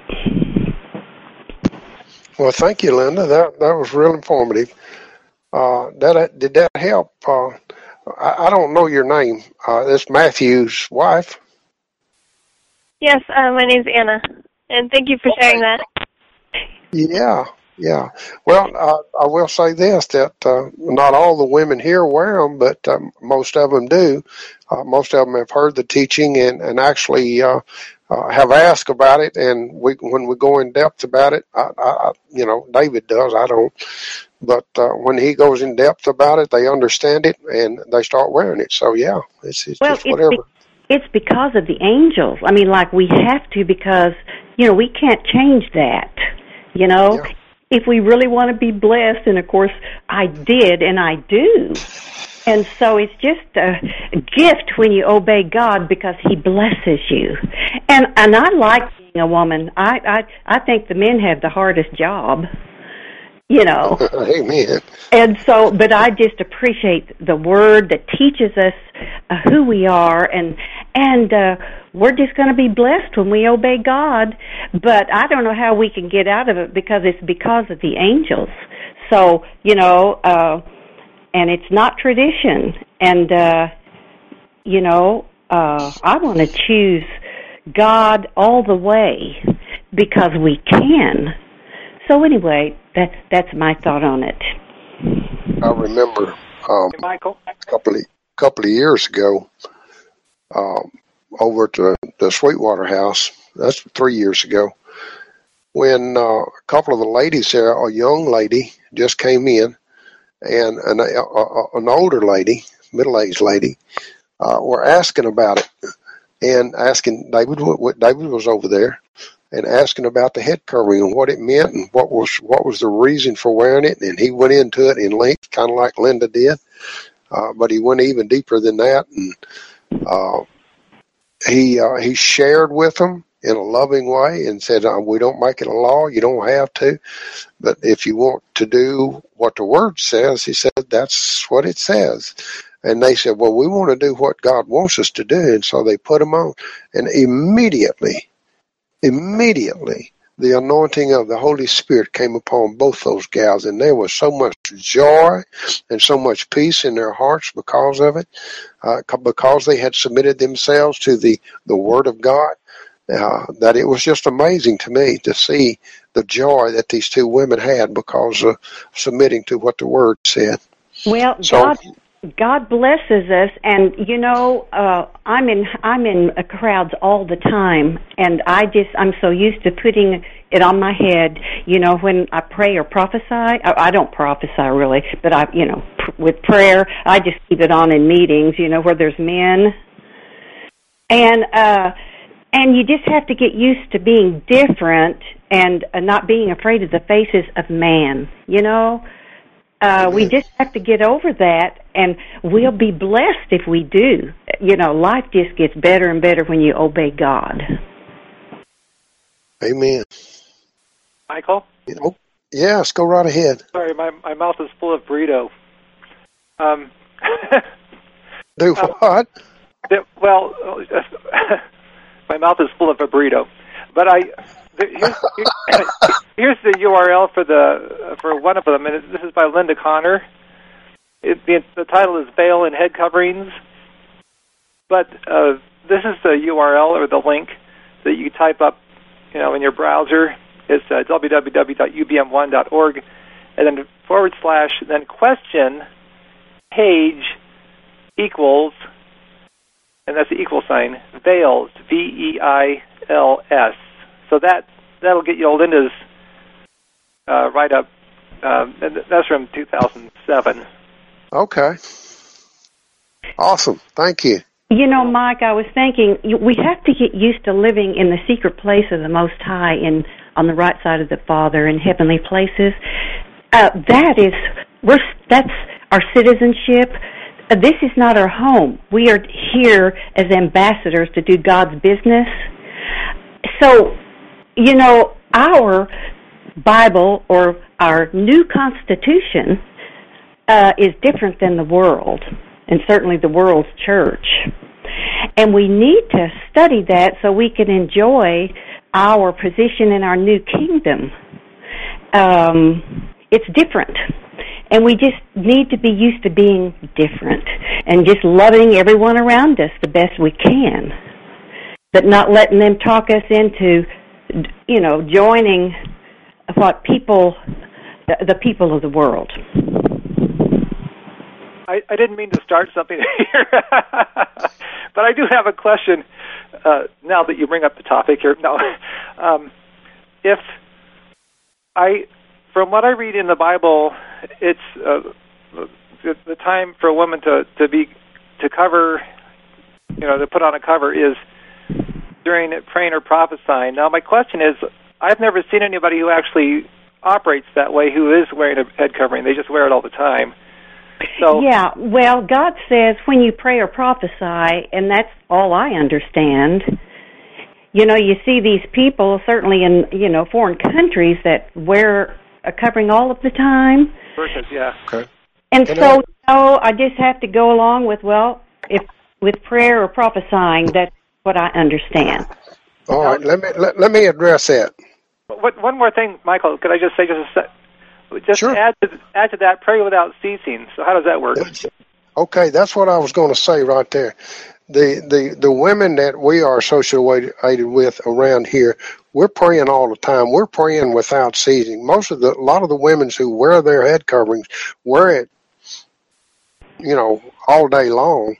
Well, thank you, Linda. That that was real informative. Uh, that did that help? Uh, I, I don't know your name. Uh, it's Matthew's wife. Yes, uh, my name's Anna, and thank you for sharing that. Yeah, yeah. Well, uh, I will say this, that uh, not all the women here wear them, but um, most of them do. Uh, most of them have heard the teaching and, and actually uh, uh, have asked about it, and we, when we go in depth about it, I, I, you know, David does, I don't, but uh, when he goes in depth about it, they understand it, and they start wearing it. So, yeah, it's, it's well, just whatever. It's, be- it's because of the angels. I mean, like, we have to, because, you know, we can't change that, you know? Yeah. If we really want to be blessed, and, of course, I did, and I do. And so it's just a gift when you obey God, because He blesses you. And and I like being a woman. I, I, I think the men have the hardest job, you know. Amen. And so, but I just appreciate the Word that teaches us uh, who we are, and and uh, we're just going to be blessed when we obey God. But I don't know how we can get out of it, because it's because of the angels. So, you know, uh, and it's not tradition. And, uh, you know, uh, I want to choose God all the way, because we can. So anyway, that that's my thought on it. I remember um, hey, Michael, a couple of, couple of years ago, um, over at the, the Sweetwater House, that's three years ago, when uh, a couple of the ladies there, a young lady just came in, and an, a, a, an older lady, middle-aged lady, uh, were asking about it, and asking David. What David was over there, and asking about the head covering and what it meant, and what was what was the reason for wearing it. And he went into it in length, kind of like Linda did, uh, but he went even deeper than that, and uh, he uh, he shared with them in a loving way and said, uh, we don't make it a law, you don't have to, but if you want to do what the Word says, he said, that's what it says. And they said, well, we want to do what God wants us to do, and so they put them on, and immediately, immediately, the anointing of the Holy Spirit came upon both those gals, and there was so much joy and so much peace in their hearts because of it, uh, because they had submitted themselves to the, the Word of God, uh, that it was just amazing to me to see the joy that these two women had because of submitting to what the Word said. Well, so, God... God blesses us, and you know, uh, I'm in I'm in uh, crowds all the time, and I just I'm so used to putting it on my head. You know, when I pray or prophesy, I, I don't prophesy really, but I, you know, pr- with prayer, I just keep it on in meetings. You know, where there's men, and uh, and you just have to get used to being different and uh, not being afraid of the faces of man. You know. Uh, we just have to get over that, and we'll be blessed if we do. You know, life just gets better and better when you obey God. Amen. Michael? You know, yes, go right ahead. Sorry, my my mouth is full of burrito. Um, Do um, what? It, well, my mouth is full of a burrito. But I... Here's, here's the U R L for the for one of them, and this is by Linda Connor. It, the, the title is Veil and Head Coverings, but uh, this is the U R L or the link that you type up, you know, in your browser. It's uh, w w w dot u b m one dot org, and then forward slash then question page equals, and that's the equal sign, Veils, V E I L S. So that, that'll get you Linda's uh, write-up. Um, and that's from two thousand seven. Okay. Awesome. Thank you. You know, Mike, I was thinking we have to get used to living in the secret place of the Most High, in on the right side of the Father, in heavenly places. Uh, that is, we're that's our citizenship. Uh, this is not our home. We are here as ambassadors to do God's business. So, you know, our Bible or our new Constitution uh, is different than the world, and certainly the world's church. And we need to study that so we can enjoy our position in our new kingdom. Um, it's different. And we just need to be used to being different and just loving everyone around us the best we can, but not letting them talk us into, you know, joining what people, the, the people of the world. I, I didn't mean to start something here, but I do have a question uh, now that you bring up the topic here. No, um, if I, from what I read in the Bible, it's uh, the, the time for a woman to, to be to cover, you know, to put on a cover is during praying or prophesying. Now, my question is, I've never seen anybody who actually operates that way who is wearing a head covering. They just wear it all the time. So yeah, well, God says when you pray or prophesy, and that's all I understand. You know, you see these people, certainly in, you know, foreign countries, that wear a covering all of the time. Versus, yeah. Okay. And Can so, I... no, I just have to go along with, well, if with prayer or prophesying, that's what I understand. All right, let me let, let me address that. What, one more thing, Michael, could I just say just a sec? Just sure. add to, add to that, pray without ceasing. So how does that work? Okay, that's what I was going to say right there. The, the, the women that we are associated with around here, we're praying all the time. We're praying without ceasing. Most of the, a lot of the women who wear their head coverings wear it, you know, all day long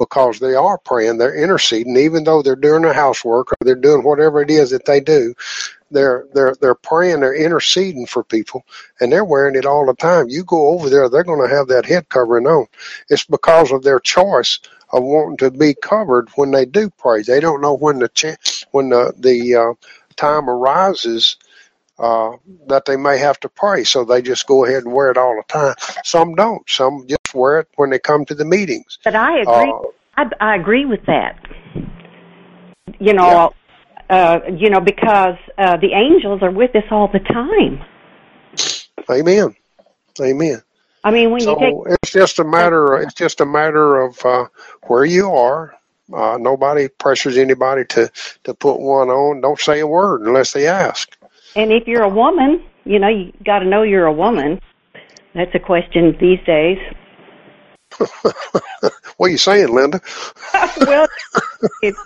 because they are praying, they're interceding, even though they're doing their housework or they're doing whatever it is that they do. They're they're they're praying, they're interceding for people, and they're wearing it all the time. You go over there, they're going to have that head covering on. It's because of their choice of wanting to be covered when they do pray. They don't know when the ch- when the the uh, time arises uh, that they may have to pray, so they just go ahead and wear it all the time. Some don't. Some just wear it when they come to the meetings. But I agree. Uh, I, I agree with that. You know. Yeah. Uh, you know, because uh, the angels are with us all the time. Amen. Amen. I mean, when so you take, it's just a matter. It's just a matter of uh, where you are. Uh, nobody pressures anybody to, to put one on. Don't say a word unless they ask. And if you're a woman, you know, you got to know you're a woman. That's a question these days. What are you saying, Linda? Well, it's.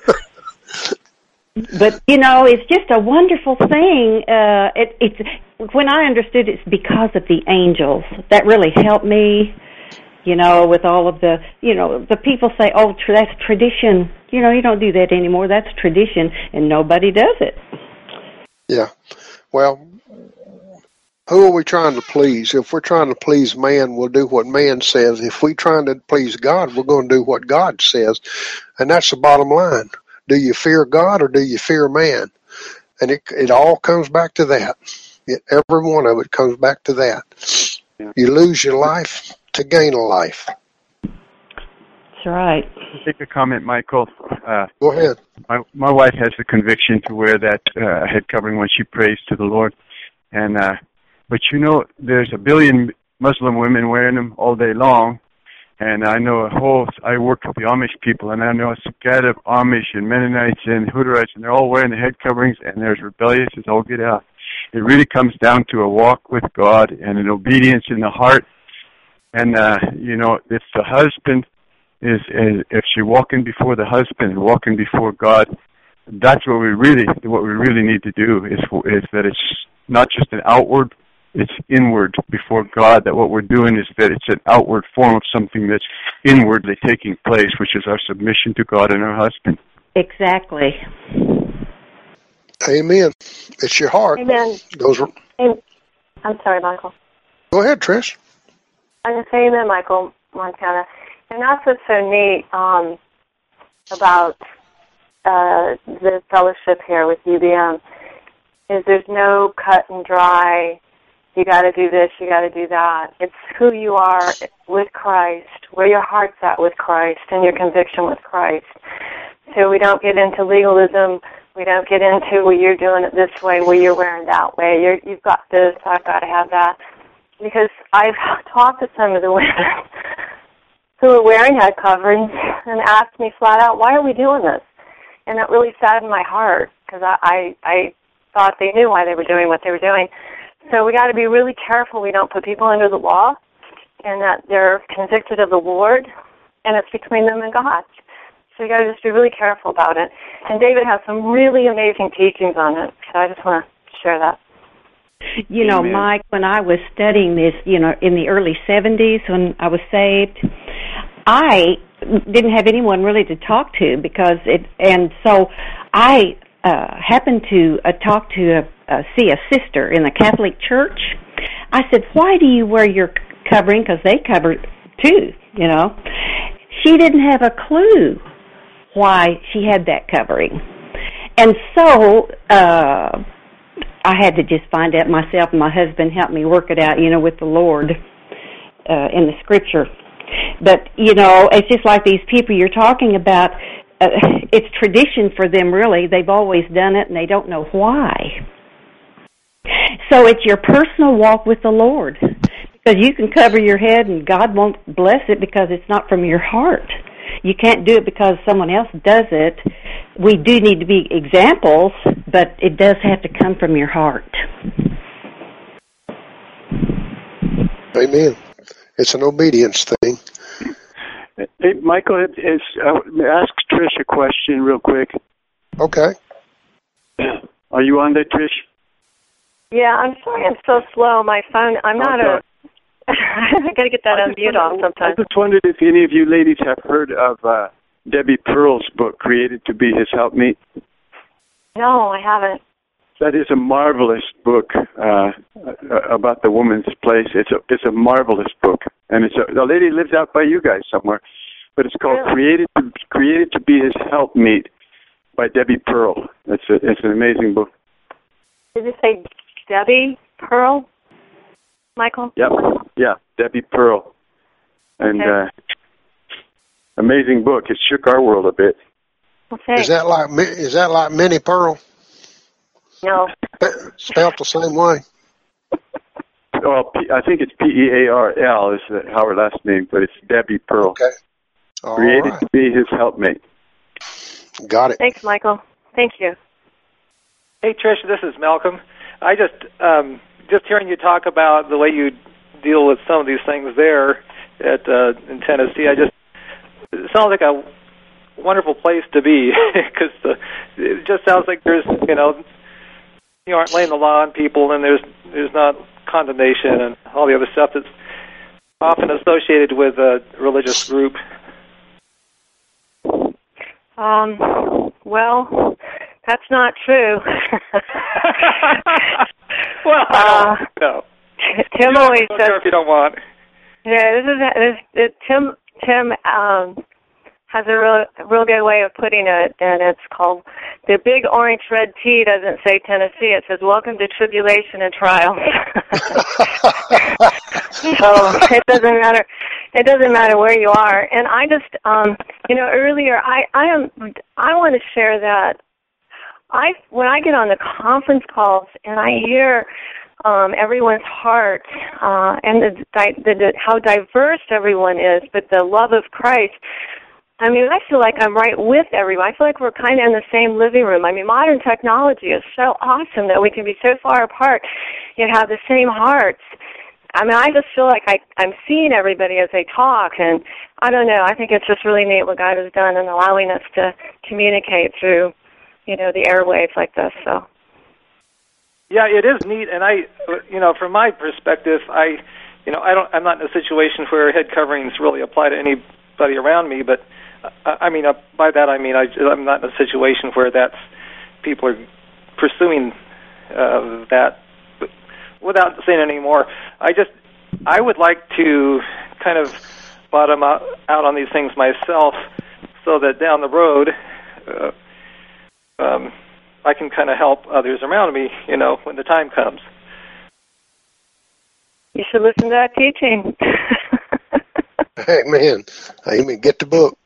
But, you know, it's just a wonderful thing. Uh, it, it's when I understood it's because of the angels. That really helped me, you know, with all of the, you know, the people say, oh, tr- that's tradition. You know, you don't do that anymore. That's tradition, and nobody does it. Yeah. Well, who are we trying to please? If we're trying to please man, we'll do what man says. If we're trying to please God, we're going to do what God says. And that's the bottom line. Do you fear God or do you fear man? And it it all comes back to that. It, every one of it comes back to that. Yeah. You lose your life to gain a life. That's right. Take a comment, Michael. Uh, Go ahead. My my wife has the conviction to wear that uh, head covering when she prays to the Lord, and uh, but you know, there's a billion Muslim women wearing them all day long. And I know a whole, I work with the Amish people, and I know a scad of Amish and Mennonites and Hutterites, and they're all wearing the head coverings, and there's rebellious as all get out. It really comes down to a walk with God and an obedience in the heart. And, uh, you know, if the husband is, is, if she's walking before the husband and walking before God, that's what we really, what we really need to do is, is that it's not just an outward, it's inward before God, that what we're doing is that it's an outward form of something that's inwardly taking place, which is our submission to God and our husband. Exactly. Amen. It's your heart. Amen. Those are... I'm sorry, Michael. Go ahead, Trish. I'm going to say amen, Michael Montana. And that's what's so neat um, about uh, the fellowship here with U B M, is there's no cut and dry, you got to do this, you got to do that. It's who you are with Christ, where your heart's at with Christ, and your conviction with Christ. So we don't get into legalism. We don't get into, well, you're doing it this way, well, you're wearing that way. You're, you've got this, I've got to have that. Because I've talked to some of the women who are wearing head coverings and asked me flat out, why are we doing this? And that really saddened my heart, because I, I, I thought they knew why they were doing what they were doing. So we got to be really careful we don't put people under the law, and that they're convicted of the Lord, and it's between them and God. So you got to just be really careful about it. And David has some really amazing teachings on it, so I just want to share that. You know, Amen. Mike, when I was studying this, you know, in the early seventies when I was saved, I didn't have anyone really to talk to because it, and so I uh, happened to uh, talk to a Uh, see a sister in the Catholic Church. I said, why do you wear your covering? Because they covered too, you know. She didn't have a clue why she had that covering. And so uh, I had to just find out myself, and my husband helped me work it out, you know, with the Lord uh, in the Scripture. But, you know, it's just like these people you're talking about. Uh, it's tradition for them, really. They've always done it, and they don't know why. So it's your personal walk with the Lord, because you can cover your head and God won't bless it because it's not from your heart. You can't do it because someone else does it. We do need to be examples, but it does have to come from your heart. Amen. It's an obedience thing. Hey, Michael, is, uh, ask Trish a question real quick. Okay. Are you on there, Trish? Yeah, I'm sorry I'm so slow. My phone, I'm not oh, a... I got to get that unmute off sometimes. I just wondered if any of you ladies have heard of uh, Debbie Pearl's book, Created to Be His Helpmeet? No, I haven't. That is a marvelous book uh, about the woman's place. It's a it's a marvelous book, and it's a, the lady lives out by you guys somewhere, but it's called really? Created to, Created to Be His Helpmeet by Debbie Pearl. It's a it's an amazing book. Did you say Debbie Pearl, Michael? Yep. Yeah, Debbie Pearl, and okay. uh, amazing book. It shook our world a bit. Okay. Is that like is that like Minnie Pearl? No. Spelled the same way. Well, I think it's P E A R L is how her last name, but it's Debbie Pearl. Okay. All Created right. to Be His Helpmate. Got it. Thanks, Michael. Thank you. Hey, Trish, this is Malcolm. I just um, just hearing you talk about the way you deal with some of these things there at uh, in Tennessee. I just it sounds like a wonderful place to be because it just sounds like there's you know. You aren't laying the law on people, and there's there's not condemnation and all the other stuff that's often associated with a religious group. Um. Well, that's not true. well, uh, no. Tim you always don't says. If you don't want. Yeah, this is this, this, Tim. Tim um, has a real real good way of putting it, and it's called the big orange red T doesn't say Tennessee. It says welcome to tribulation and trial. So it doesn't matter. It doesn't matter where you are. And I just, um, you know, earlier I I am I want to share that I when I get on the conference calls and I hear um, everyone's heart uh, and the, the, the how diverse everyone is, but the love of Christ. I mean, I feel like I'm right with everyone. I feel like we're kind of in the same living room. I mean, modern technology is so awesome that we can be so far apart yet have the same hearts. I mean, I just feel like I, I'm seeing everybody as they talk, and I don't know. I think it's just really neat what God has done in allowing us to communicate through, you know, the airwaves like this. So. Yeah, it is neat, and I, you know, from my perspective, I, you know, I don't, I'm not in a situation where head coverings really apply to anybody around me, but. I mean, uh, by that I mean I, I'm not in a situation where that's people are pursuing uh, that. But without saying any more, I just I would like to kind of bottom out, out on these things myself, so that down the road uh, um, I can kind of help others around me. You know, when the time comes. You should listen to that teaching. Amen. Amen. Get the book.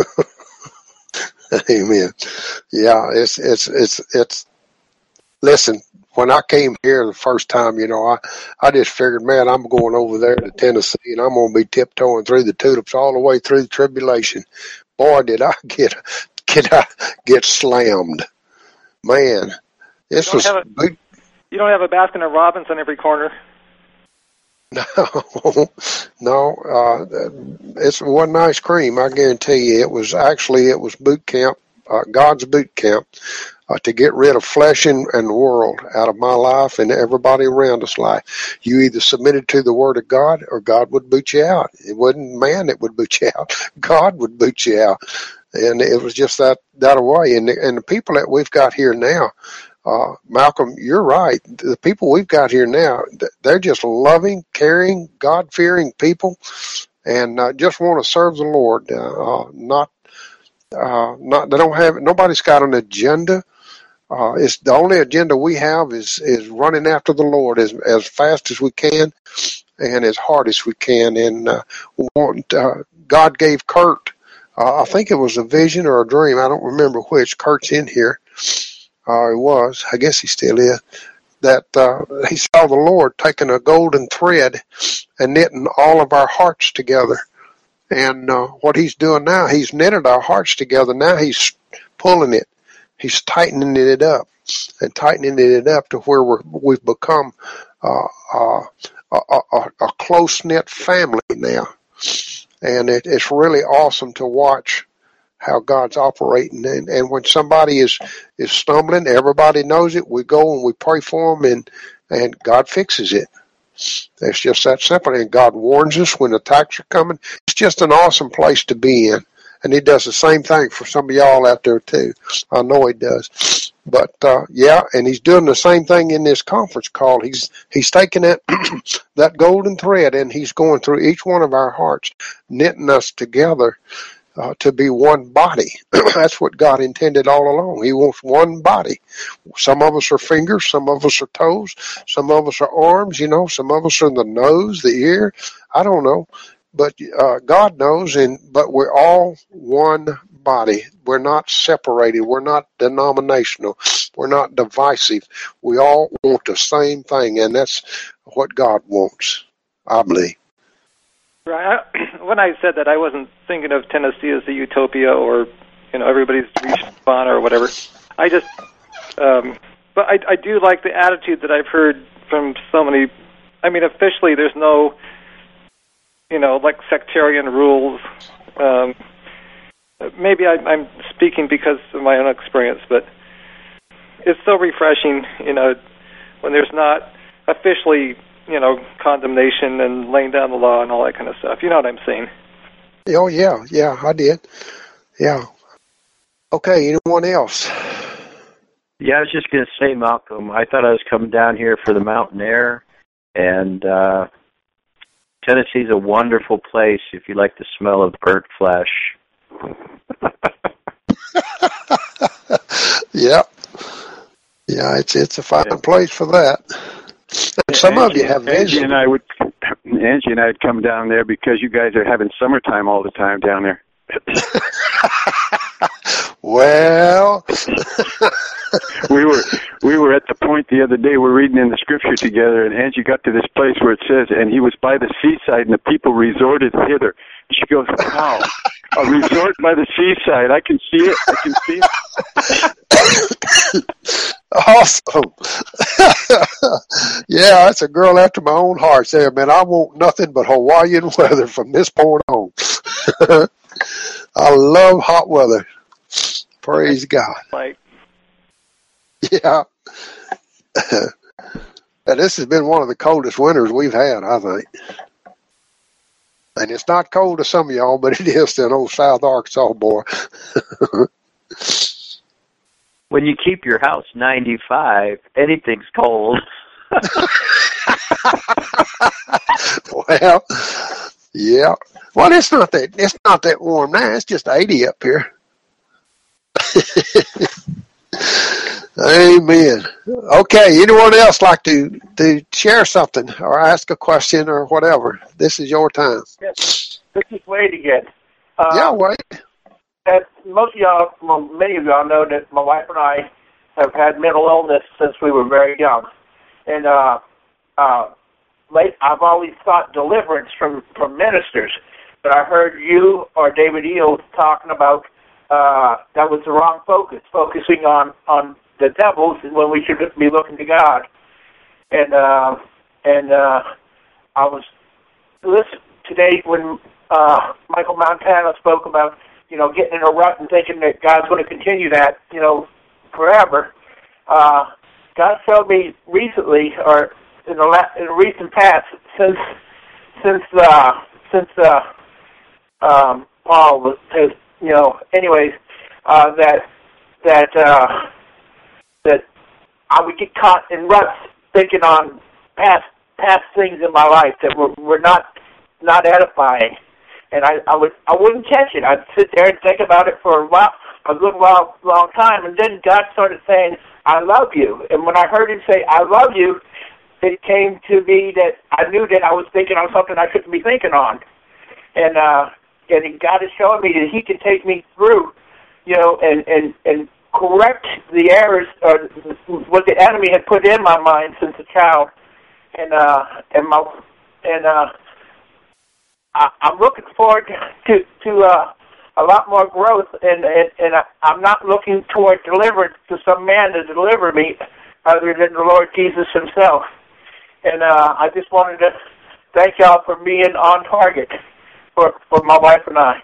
Amen. Yeah, it's it's it's it's. Listen, when I came here the first time, you know, I I just figured, man, I'm going over there to Tennessee, and I'm going to be tiptoeing through the tulips all the way through the tribulation. Boy, did I get get I get slammed, man. This was. A, you don't have a Baskin and Robbins on every corner. No, no, uh, it wasn't ice cream. I guarantee you, it was actually it was boot camp, uh, God's boot camp, uh, to get rid of flesh and, and the world out of my life and everybody around us' life. You either submitted to the Word of God, or God would boot you out. It wasn't man that would boot you out; God would boot you out, and it was just that that way. And the, and the people that we've got here now. Uh, Malcolm, you're right. The people we've got here now, they're just loving, caring, God-fearing people, and uh, just want to serve the Lord. Uh, not, uh, not. They don't have. Nobody's got an agenda. Uh, it's the only agenda we have is is running after the Lord as as fast as we can, and as hard as we can. And uh, want uh, God gave Kurt. Uh, I think it was a vision or a dream. I don't remember which. Kurt's in here. Uh, he was, I guess he still is, that uh, he saw the Lord taking a golden thread and knitting all of our hearts together. And uh, what he's doing now, he's knitted our hearts together. Now he's pulling it. He's tightening it up and tightening it up to where we're, we've become uh, uh, a, a, a close-knit family now. And it, it's really awesome to watch how God's operating. And, and when somebody is, is stumbling, everybody knows it. We go and we pray for them, and, and God fixes it. It's just that simple. And God warns us when attacks are coming. It's just an awesome place to be in. And he does the same thing for some of y'all out there too. I know he does. But uh, yeah, and he's doing the same thing in this conference call. He's he's taking that that golden thread and he's going through each one of our hearts, knitting us together uh, to be one body. That's what God intended all along. He wants one body. Some of us are fingers, some of us are toes, some of us are arms. You know, some of us are the nose, the ear. I don't know. But uh, God knows, and but we're all one body. We're not separated. We're not denominational. We're not divisive. We all want the same thing, and that's what God wants, I believe. Right. I, when I said that, I wasn't thinking of Tennessee as the utopia or, you know, everybody's reached fun or whatever. I just, um, but I, I do like the attitude that I've heard from so many. I mean, officially, there's no, you know, like sectarian rules. Um, maybe I, I'm speaking because of my own experience, but it's so refreshing, you know, when there's not officially, you know, condemnation and laying down the law and all that kind of stuff. You know what I'm saying? Oh, yeah, yeah, I did. Yeah. Okay, anyone else? Yeah, I was just going to say, Malcolm, I thought I was coming down here for the mountain air, and uh, Tennessee's a wonderful place if you like the smell of burnt flesh. Yeah. Yeah, it's it's a fine yeah. place for that. And some Angie, of you have Angie vision. and I would Angie and I would come down there because you guys are having summertime all the time down there. Well, we were we were at the point the other day we're reading in the scripture together, and Angie got to this place where it says, and he was by the seaside, and the people resorted hither. And she goes, "Wow, a resort by the seaside! I can see it. I can see it." Awesome. Yeah, that's a girl after my own heart there, man. I want nothing but Hawaiian weather from this point on. I love hot weather. Praise God. Like, yeah. And this has been one of the coldest winters we've had, I think. And it's not cold to some of y'all, but it is to an old South Arkansas boy. When you keep your house ninety-five, anything's cold. Well, yeah. Well, it's not that it's not that warm now. It's just eighty up here. Amen. Okay. Anyone else like to to share something or ask a question or whatever? This is your time. Yes. This is Wade again. Uh, yeah, Wade. As most of y'all, well, many of y'all know that my wife and I have had mental illness since we were very young, and uh, uh, late I've always sought deliverance from from ministers. But I heard you or David Eels talking about uh, that was the wrong focus, focusing on, on the devils when we should be looking to God. And uh, and uh, I was listening today when uh, Michael Montana spoke about, you know, getting in a rut and thinking that God's going to continue that, you know, forever. Uh, God showed me recently, or in the last, in the recent past, since since uh, since uh, um, Paul was, has, you know, anyways, uh, that that uh, that I would get caught in ruts thinking on past past things in my life that were were not not edifying. And I, I would I wouldn't catch it. I'd sit there and think about it for a while, a good while, long time, and then God started saying, "I love you." And when I heard Him say, "I love you," it came to me that I knew that I was thinking on something I shouldn't be thinking on, and uh, and God is showing me that He can take me through, you know, and and and correct the errors or what the enemy had put in my mind since a child, and uh, and my and uh. I'm looking forward to to uh, a lot more growth, and and, and I'm not looking toward deliverance to some man to deliver me, other than the Lord Jesus Himself. And uh, I just wanted to thank y'all for being on target for for my wife and I.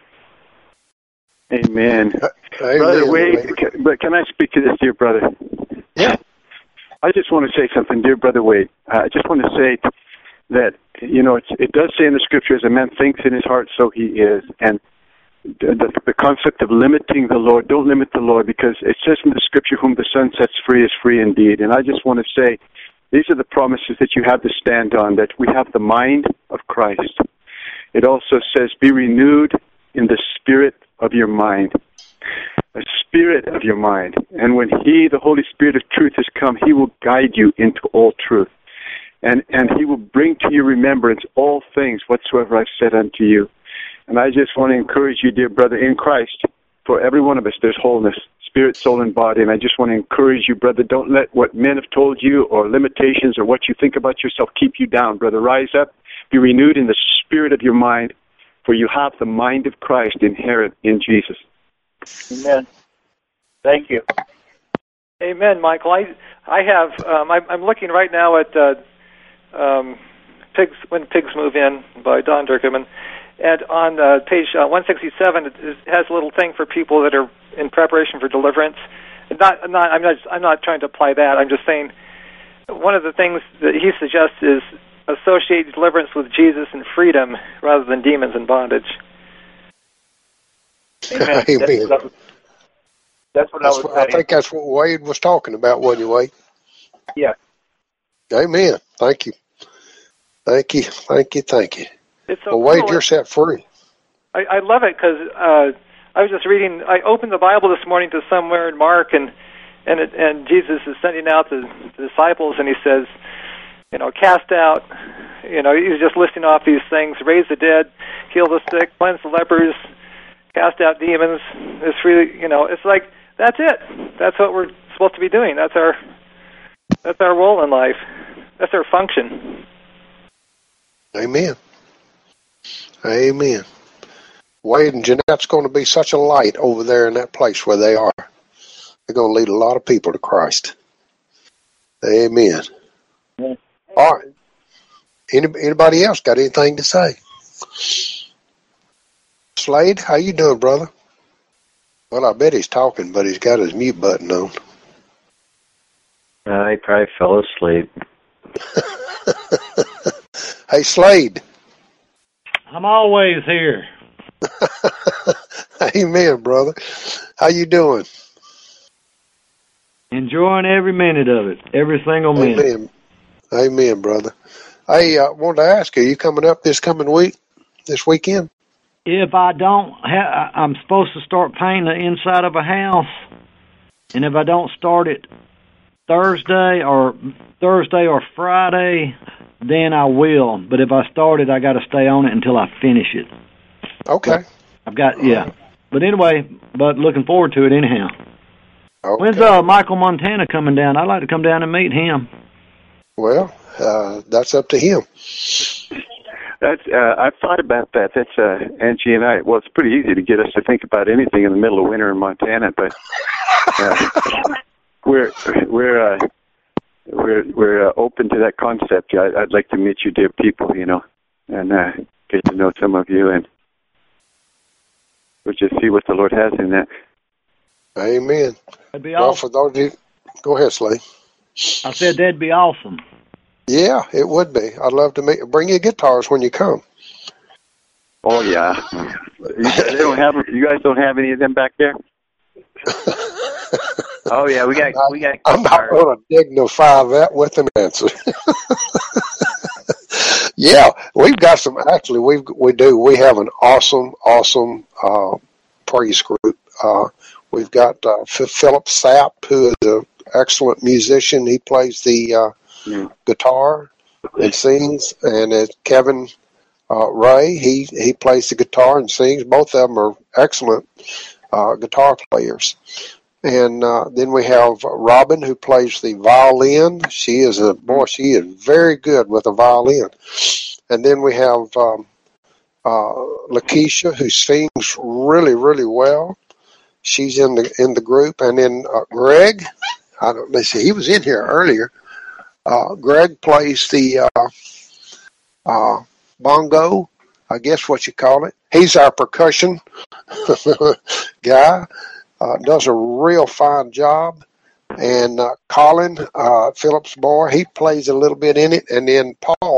Amen, Amen. Brother Wade. Can, but can I speak to this, dear brother? Yeah. I just want to say something, dear Brother Wade. I just want to say that, you know, it's, it does say in the Scripture, as a man thinks in his heart, so he is. And the, the concept of limiting the Lord. Don't limit the Lord, because it says in the Scripture, whom the Son sets free is free indeed. And I just want to say, these are the promises that you have to stand on, that we have the mind of Christ. It also says, be renewed in the spirit of your mind. The spirit of your mind. And when He, the Holy Spirit of truth, has come, He will guide you into all truth. And, and He will bring to your remembrance all things whatsoever I've said unto you. And I just want to encourage you, dear brother, in Christ, for every one of us, there's wholeness, spirit, soul, and body. And I just want to encourage you, brother, don't let what men have told you or limitations or what you think about yourself keep you down, brother. Rise up, be renewed in the spirit of your mind, for you have the mind of Christ inherent in Jesus. Amen. Thank you. Amen, Michael. I I have um, I, I'm looking right now at uh, um, Pigs When Pigs Move In by Don Durkheim, and on uh, page uh, one sixty-seven, it, it has a little thing for people that are in preparation for deliverance. Not, not, I'm not, I'm not trying to apply that. I'm just saying one of the things that he suggests is associate deliverance with Jesus and freedom rather than demons and bondage. Amen. Amen. That's what I, that's what That's I was what, saying. I think that's what Wade was talking about, wasn't you, Wade? Yeah. Amen. Thank you. Thank you. Thank you. Thank you. It's so well, Wade, cool. you're set free. I, I love it because uh, I was just reading. I opened the Bible this morning to somewhere in Mark, and and it, and Jesus is sending out the, the disciples, and he says, you know, cast out. You know, he's just listing off these things: raise the dead, heal the sick, cleanse the lepers, cast out demons. It's really, you know, it's like that's it. That's what we're supposed to be doing. That's our that's our role in life. That's our function. Amen. Amen. Wade and Jeanette's going to be such a light over there in that place where they are. They're going to lead a lot of people to Christ. Amen. Amen. All right. Any, anybody else got anything to say? Slade, how you doing, brother? Well, I bet he's talking, but he's got his mute button on. Uh, he probably fell asleep. Hey, Slade. I'm always here. Amen, brother. How you doing? Enjoying every minute of it, every single minute. Amen. Amen, brother. Hey, I uh, wanted to ask you, are you coming up this coming week, this weekend? If I don't, ha- I'm supposed to start painting the inside of a house, and if I don't start it Thursday or Thursday or Friday, then I will. But if I start it, I got to stay on it until I finish it. Okay. I've got, yeah. But anyway, but looking forward to it anyhow. Okay. When's uh, Michael Montana coming down? I'd like to come down and meet him. Well, uh, that's up to him. That's uh, I've thought about that. That's uh, Angie and I. Well, it's pretty easy to get us to think about anything in the middle of winter in Montana, but uh, we're we're uh, we're we're uh, open to that concept. I, I'd like to meet you, dear people, you know, and uh, get to know some of you, and we'll just see what the Lord has in that. Amen. That'd be well, awesome. for those of you, go ahead, Slade. I said that'd be awesome. Yeah, it would be. I'd love to meet. Bring your guitars when you come. Oh yeah, you guys don't have you guys don't have any of them back there. Oh yeah, we got we got. I'm not going to dignify that with an answer. Yeah, we've got some. Actually, we we do. We have an awesome, awesome uh, praise group. Uh, we've got uh, Philip Sapp, who is an excellent musician. He plays the uh, mm. guitar and sings, and uh, Kevin uh, Ray, he he plays the guitar and sings. Both of them are excellent uh, guitar players. And uh, then we have Robin, who plays the violin. She is a boy. She is very good with a violin. And then we have um, uh, Lakeisha, who sings really, really well. She's in the in the group. And then uh, Greg, I don't. Let's see, he was in here earlier. Uh, Greg plays the uh, uh, bongo, I guess what you call it. He's our percussion guy. Uh, does a real fine job. And uh, Colin, uh, Philip's boy, he plays a little bit in it. And then Paul,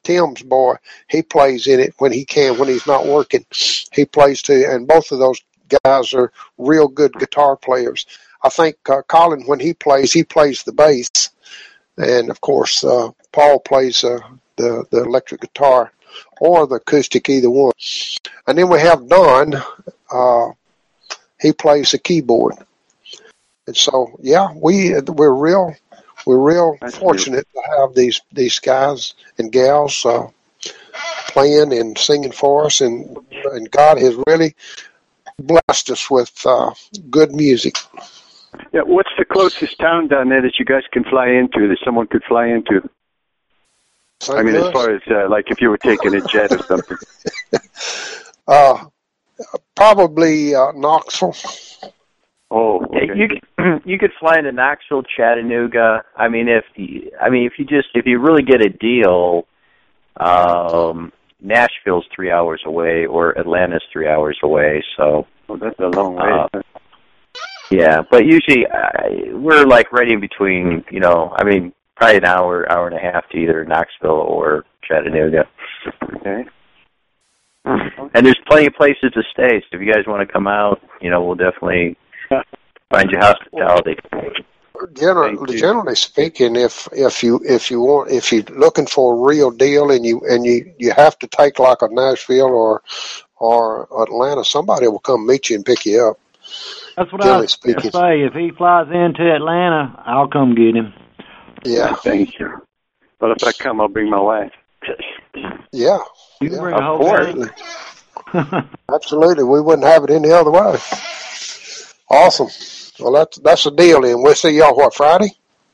Tim's boy, he plays in it when he can, when he's not working. He plays too, and both of those guys are real good guitar players. I think uh, Colin, when he plays, he plays the bass, and of course uh, Paul plays uh, the the electric guitar or the acoustic, either one. And then we have Don. Uh, he plays the keyboard, and so yeah, we we're real we're real That's fortunate true. to have these these guys and gals uh, playing and singing for us, and and God has really blessed us with uh, good music. Yeah, what's the closest town down there that you guys can fly into, that someone could fly into? Saint I mean, Louis? As far as, uh, like, if you were taking a jet or something. uh, probably uh, Knoxville. Oh, okay. You could, you could fly into Knoxville, Chattanooga. I mean, if you, I mean, if you just if you really get a deal, um, Nashville's three hours away, or Atlanta's three hours away. So oh, that's a long way. Uh, yeah, but usually uh, we're like right in between. You know, I mean, probably an hour, hour and a half to either Knoxville or Chattanooga. Okay. And there's plenty of places to stay. So if you guys want to come out, you know, we'll definitely find you hospitality. Generally, generally speaking, if if you if you want if you're looking for a real deal and you and you, you have to take like a Nashville or or Atlanta, somebody will come meet you and pick you up. That's what I was going to say. If he flies into Atlanta, I'll come get him. Yeah, thank you. But if I come, I'll bring my wife. Yeah, you yeah, bring a whole family. Absolutely, we wouldn't have it any other way. Awesome. Well, that's that's the deal. Then we'll see y'all what, Friday.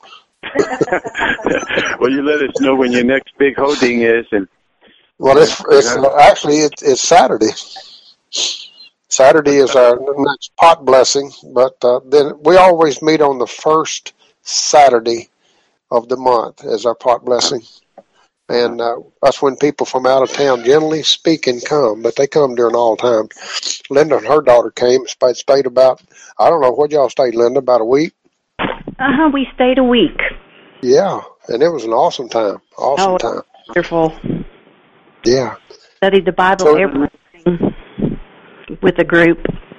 Well, you let us know when your next big holding is, and well, it's it's uh, actually it's, it's Saturday. Saturday is our next pot blessing, but uh, then we always meet on the first Saturday of the month as our pot blessing. And uh, that's when people from out of town, generally speaking, come, but they come during all time. Linda and her daughter came, stayed about, I don't know, what y'all stayed, Linda, about a week? Uh-huh, we stayed a week. Yeah, and it was an awesome time, awesome oh, time. Wonderful. Yeah. Studied the Bible so, everything with a group.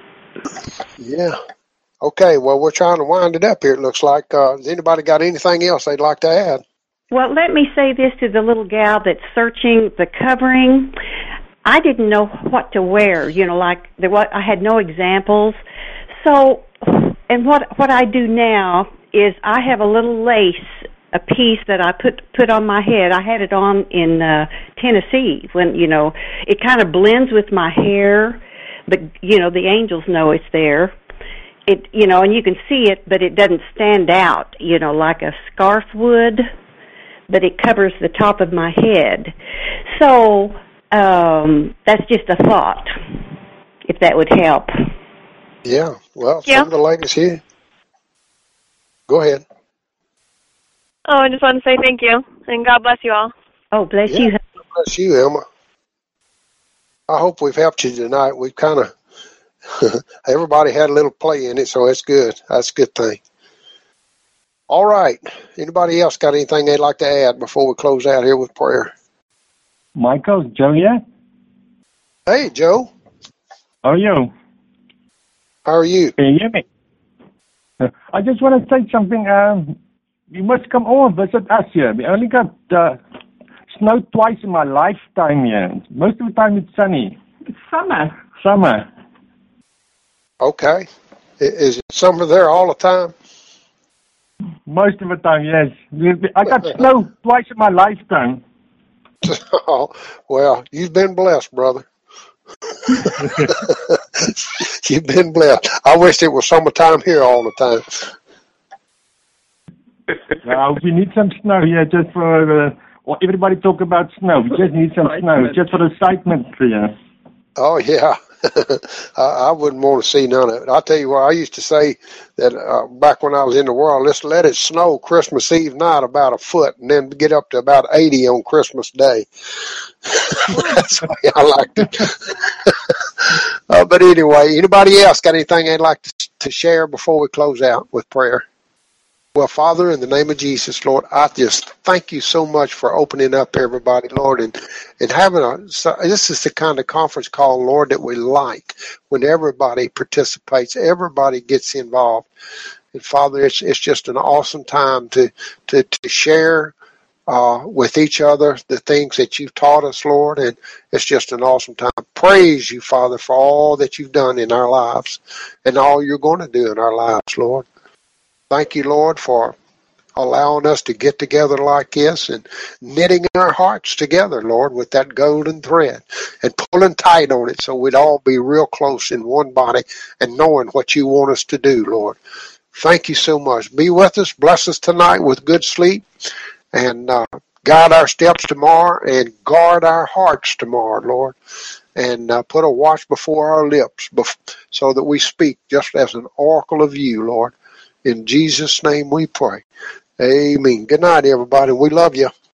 Yeah. Okay, well, we're trying to wind it up here, it looks like. Uh, has anybody got anything else they'd like to add? Well, let me say this to the little gal that's searching the covering. I didn't know what to wear, you know, like there was, I had no examples. So, and what what I do now is I have a little lace, a piece that I put put on my head. I had it on in uh, Tennessee when, you know, it kind of blends with my hair, but, you know, the angels know it's there. It, you know, and you can see it, but it doesn't stand out, you know, like a scarf would. But it covers the top of my head. So um, that's just a thought, if that would help. Yeah, well, yeah. some of the ladies here. Go ahead. Oh, I just want to say thank you, and God bless you all. Oh, bless yeah, you. God bless you, Emma. I hope we've helped you tonight. We've kind of, everybody had a little play in it, so it's good. That's a good thing. All right. Anybody else got anything they'd like to add before we close out here with prayer? Michael, Joe, yeah? Hey, Joe. How are you? How are you? Can you hear me? Uh, I just want to say something. Um, you must come over and visit us here. We only got uh, snow twice in my lifetime here. Most of the time it's sunny. It's summer. Summer. Okay. Is it summer there all the time? Most of the time, yes. I got snow twice in my lifetime. Oh, well, you've been blessed, brother. You've been blessed. I wish it was summertime here all the time. Uh, we need some snow here just for... Uh, everybody talk about snow. We just need some snow just for the excitement here. Oh, yeah. I, I wouldn't want to see none of it. I'll tell you what, I used to say that uh, back when I was in the world, let's let it snow Christmas Eve night about a foot and then get up to about eighty on Christmas Day. That's the way I liked it. uh, but anyway, anybody else got anything they'd like to, to share before we close out with prayer? Well, Father, in the name of Jesus, Lord, I just thank you so much for opening up everybody, Lord, and, and having a, so this is the kind of conference call, Lord, that we like, when everybody participates, everybody gets involved. And Father, it's, it's just an awesome time to, to, to share uh, with each other the things that you've taught us, Lord, and it's just an awesome time. Praise you, Father, for all that you've done in our lives and all you're going to do in our lives, Lord. Thank you, Lord, for allowing us to get together like this and knitting our hearts together, Lord, with that golden thread and pulling tight on it so we'd all be real close in one body and knowing what you want us to do, Lord. Thank you so much. Be with us. Bless us tonight with good sleep and uh, guide our steps tomorrow and guard our hearts tomorrow, Lord, and uh, put a watch before our lips so that we speak just as an oracle of you, Lord. In Jesus' name we pray. Amen. Good night, everybody. We love you.